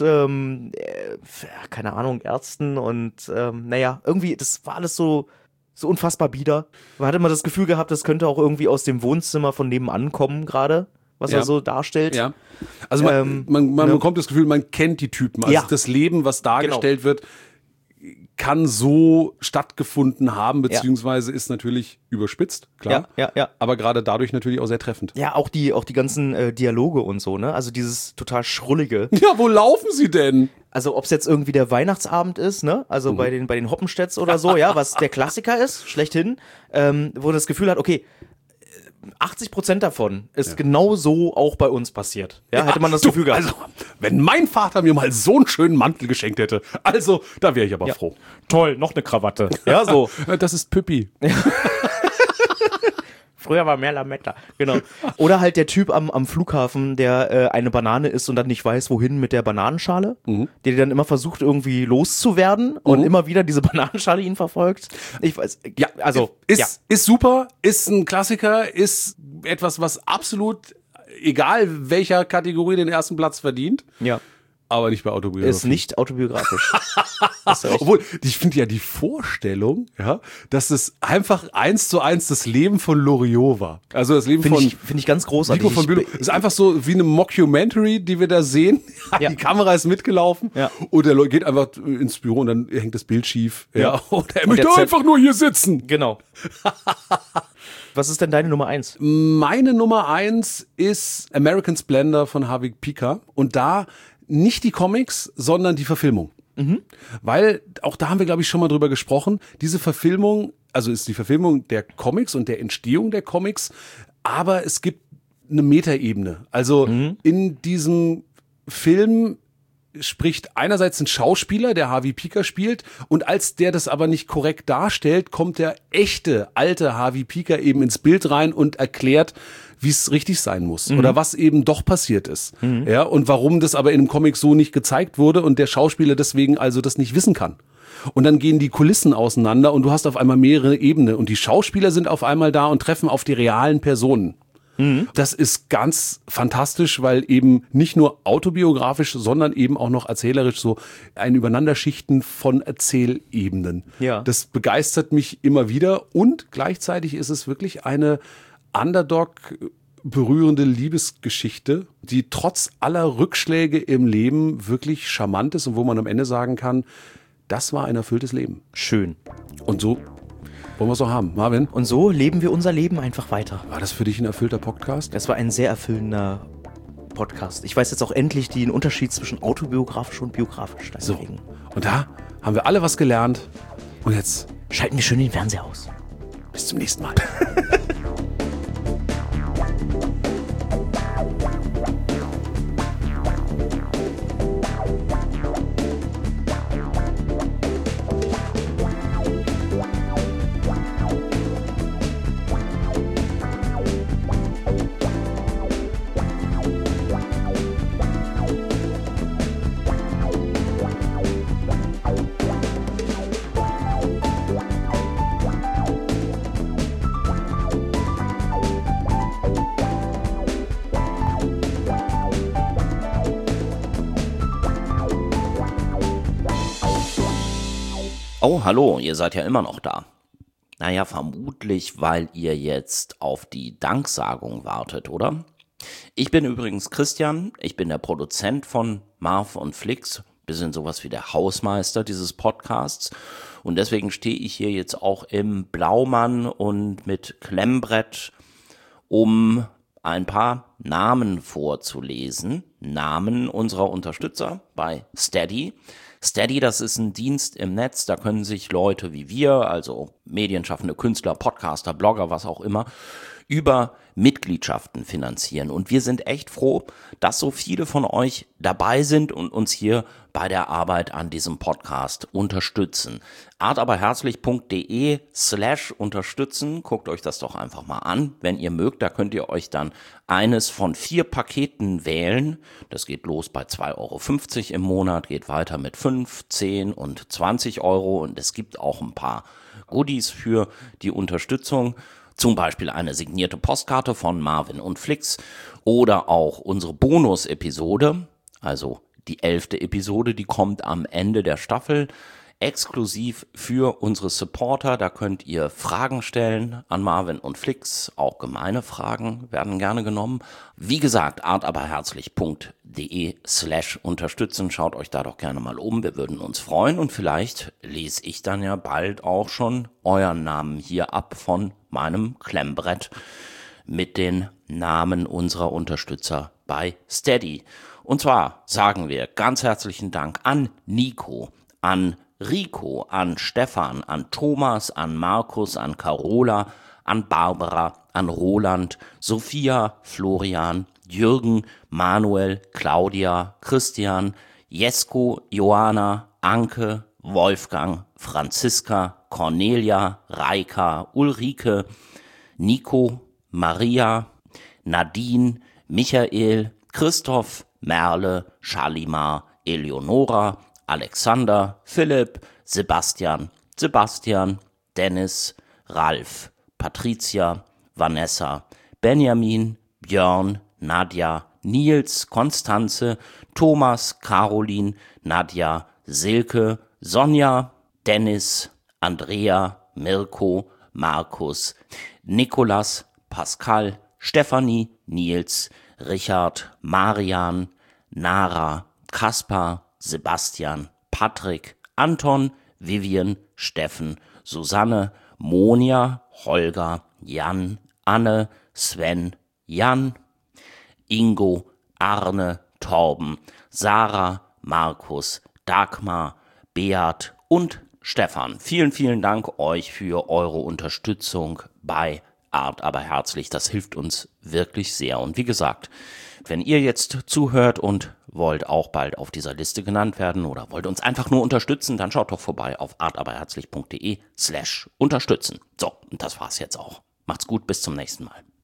[SPEAKER 2] keine Ahnung, Ärzten und irgendwie, das war alles so unfassbar bieder. Man hat immer das Gefühl gehabt, das könnte auch irgendwie aus dem Wohnzimmer von nebenan kommen gerade, was er so darstellt.
[SPEAKER 1] Ja. Also man bekommt das Gefühl, man kennt die Typen. Also das Leben, was dargestellt wird, kann so stattgefunden haben, beziehungsweise ist natürlich überspitzt, klar.
[SPEAKER 2] Ja.
[SPEAKER 1] Aber gerade dadurch natürlich auch sehr treffend.
[SPEAKER 2] Ja, auch die ganzen Dialoge und so, ne? Also dieses total Schrullige.
[SPEAKER 1] Ja, wo laufen sie denn?
[SPEAKER 2] Also ob es jetzt irgendwie der Weihnachtsabend ist, ne? Also bei den Hoppenstedts oder so, ja, was der Klassiker ist, schlechthin, wo das Gefühl hat, okay, 80% davon ist genau so auch bei uns passiert. Ja, hätte man das Gefühl gehabt.
[SPEAKER 1] Also, wenn mein Vater mir mal so einen schönen Mantel geschenkt hätte, also, da wäre ich aber froh.
[SPEAKER 2] Toll, noch eine Krawatte. Ja, so.
[SPEAKER 1] Das ist Püppi.
[SPEAKER 2] Früher war mehr Lametta. Genau. Oder halt der Typ am Flughafen, der eine Banane isst und dann nicht weiß, wohin mit der Bananenschale. Der dann immer versucht, irgendwie loszuwerden und immer wieder diese Bananenschale ihn verfolgt. Ich weiß.
[SPEAKER 1] Ja, also ist super, ist ein Klassiker, ist etwas, was absolut, egal welcher Kategorie, den ersten Platz verdient.
[SPEAKER 2] Ja.
[SPEAKER 1] Aber nicht bei Autobiografie.
[SPEAKER 2] Ist nicht autobiografisch.
[SPEAKER 1] Obwohl, ich finde ja die Vorstellung, dass es einfach 1:1 das Leben von Loriot war. Also das Leben
[SPEAKER 2] Finde ich ganz großartig.
[SPEAKER 1] Nico von Bülow. Ist einfach so wie eine Mockumentary, die wir da sehen.
[SPEAKER 2] Ja.
[SPEAKER 1] Die Kamera ist mitgelaufen und der geht einfach ins Büro und dann hängt das Bild schief. Ja. Und er möchte einfach nur hier sitzen.
[SPEAKER 2] Genau. Was ist denn deine Nummer 1?
[SPEAKER 1] Meine Nummer 1 ist American Splendor von Harvey Pekar. Und da nicht die Comics, sondern die Verfilmung. Weil, auch da haben wir, glaube ich, schon mal drüber gesprochen, diese Verfilmung also ist die Verfilmung der Comics und der Entstehung der Comics, aber es gibt eine Metaebene. Also in diesem Film spricht einerseits ein Schauspieler, der Harvey Pieker spielt, und als der das aber nicht korrekt darstellt, kommt der echte, alte Harvey Pieker eben ins Bild rein und erklärt, wie es richtig sein muss oder was eben doch passiert ist. Ja, und warum das aber in einem Comic so nicht gezeigt wurde und der Schauspieler deswegen also das nicht wissen kann. Und dann gehen die Kulissen auseinander und du hast auf einmal mehrere Ebenen und die Schauspieler sind auf einmal da und treffen auf die realen Personen. Das ist ganz fantastisch, weil eben nicht nur autobiografisch, sondern eben auch noch erzählerisch so ein Übereinanderschichten von Erzählebenen.
[SPEAKER 2] Ja.
[SPEAKER 1] Das begeistert mich immer wieder und gleichzeitig ist es wirklich eine Underdog berührende Liebesgeschichte, die trotz aller Rückschläge im Leben wirklich charmant ist und wo man am Ende sagen kann, das war ein erfülltes Leben.
[SPEAKER 2] Schön.
[SPEAKER 1] Und so wollen wir es auch haben. Marvin,
[SPEAKER 2] Und so leben wir unser Leben einfach weiter.
[SPEAKER 1] war das für dich ein erfüllter Podcast?
[SPEAKER 2] Das war ein sehr erfüllender Podcast. Ich weiß jetzt auch endlich den Unterschied zwischen autobiografisch und biografisch.
[SPEAKER 1] So,
[SPEAKER 2] Deswegen
[SPEAKER 1] und da haben wir alle was gelernt. Und jetzt
[SPEAKER 2] schalten wir schön den Fernseher aus.
[SPEAKER 1] bis zum nächsten Mal.
[SPEAKER 3] Oh, hallo, ihr seid ja immer noch da. Naja, vermutlich, weil ihr jetzt auf die Danksagung wartet, oder? Ich bin übrigens Christian, ich bin der Produzent von Marv und Flix, bisschen sowas wie der Hausmeister dieses Podcasts und deswegen stehe ich hier jetzt auch im Blaumann und mit Klemmbrett, um ein paar Namen vorzulesen, Namen unserer Unterstützer bei Steady. Steady, das ist ein Dienst im Netz, da können sich Leute wie wir, also medienschaffende Künstler, Podcaster, Blogger, was auch immer, über Mitgliedschaften finanzieren. Und wir sind echt froh, dass so viele von euch dabei sind und uns hier bei der Arbeit an diesem Podcast unterstützen. artaberherzlich.de/unterstützen. Guckt euch das doch einfach mal an. Wenn ihr mögt, da könnt ihr euch dann eines von 4 Paketen wählen. Das geht los bei 2,50 € im Monat, geht weiter mit 5, 10 und 20 € und es gibt auch ein paar Goodies für die Unterstützung. Zum Beispiel eine signierte Postkarte von Marvin und Flix oder auch unsere Bonus-Episode, also die 11. Episode, die kommt am Ende der Staffel, exklusiv für unsere Supporter. Da könnt ihr Fragen stellen an Marvin und Flix, auch gemeine Fragen werden gerne genommen. Wie gesagt, artaberherzlich.de/unterstützen, schaut euch da doch gerne mal um, wir würden uns freuen und vielleicht lese ich dann ja bald auch schon euren Namen hier ab von meinem Klemmbrett mit den Namen unserer Unterstützer bei Steady. Und zwar sagen wir ganz herzlichen Dank an Nico, an Rico, an Stefan, an Thomas, an Markus, an Carola, an Barbara, an Roland, Sophia, Florian, Jürgen, Manuel, Claudia, Christian, Jesko, Johanna, Anke, Wolfgang, Franziska, Cornelia, Reika, Ulrike, Nico, Maria, Nadine, Michael, Christoph, Merle, Shalimar, Eleonora, Alexander, Philipp, Sebastian, Dennis, Ralf, Patricia, Vanessa, Benjamin, Björn, Nadja, Nils, Konstanze, Thomas, Caroline, Nadja, Silke, Sonja, Dennis, Andrea, Mirko, Markus, Nikolas, Pascal, Stefanie, Nils, Richard, Marian, Nara, Kaspar, Sebastian, Patrick, Anton, Vivian, Steffen, Susanne, Monja, Holger, Jan, Anne, Sven, Jan, Ingo, Arne, Torben, Sarah, Markus, Dagmar, Beat und Stefan, vielen, vielen Dank euch für eure Unterstützung bei Art aber herzlich. Das hilft uns wirklich sehr. Und wie gesagt, wenn ihr jetzt zuhört und wollt auch bald auf dieser Liste genannt werden oder wollt uns einfach nur unterstützen, dann schaut doch vorbei auf artaberherzlich.de/unterstützen. So, und das war's jetzt auch. Macht's gut, bis zum nächsten Mal.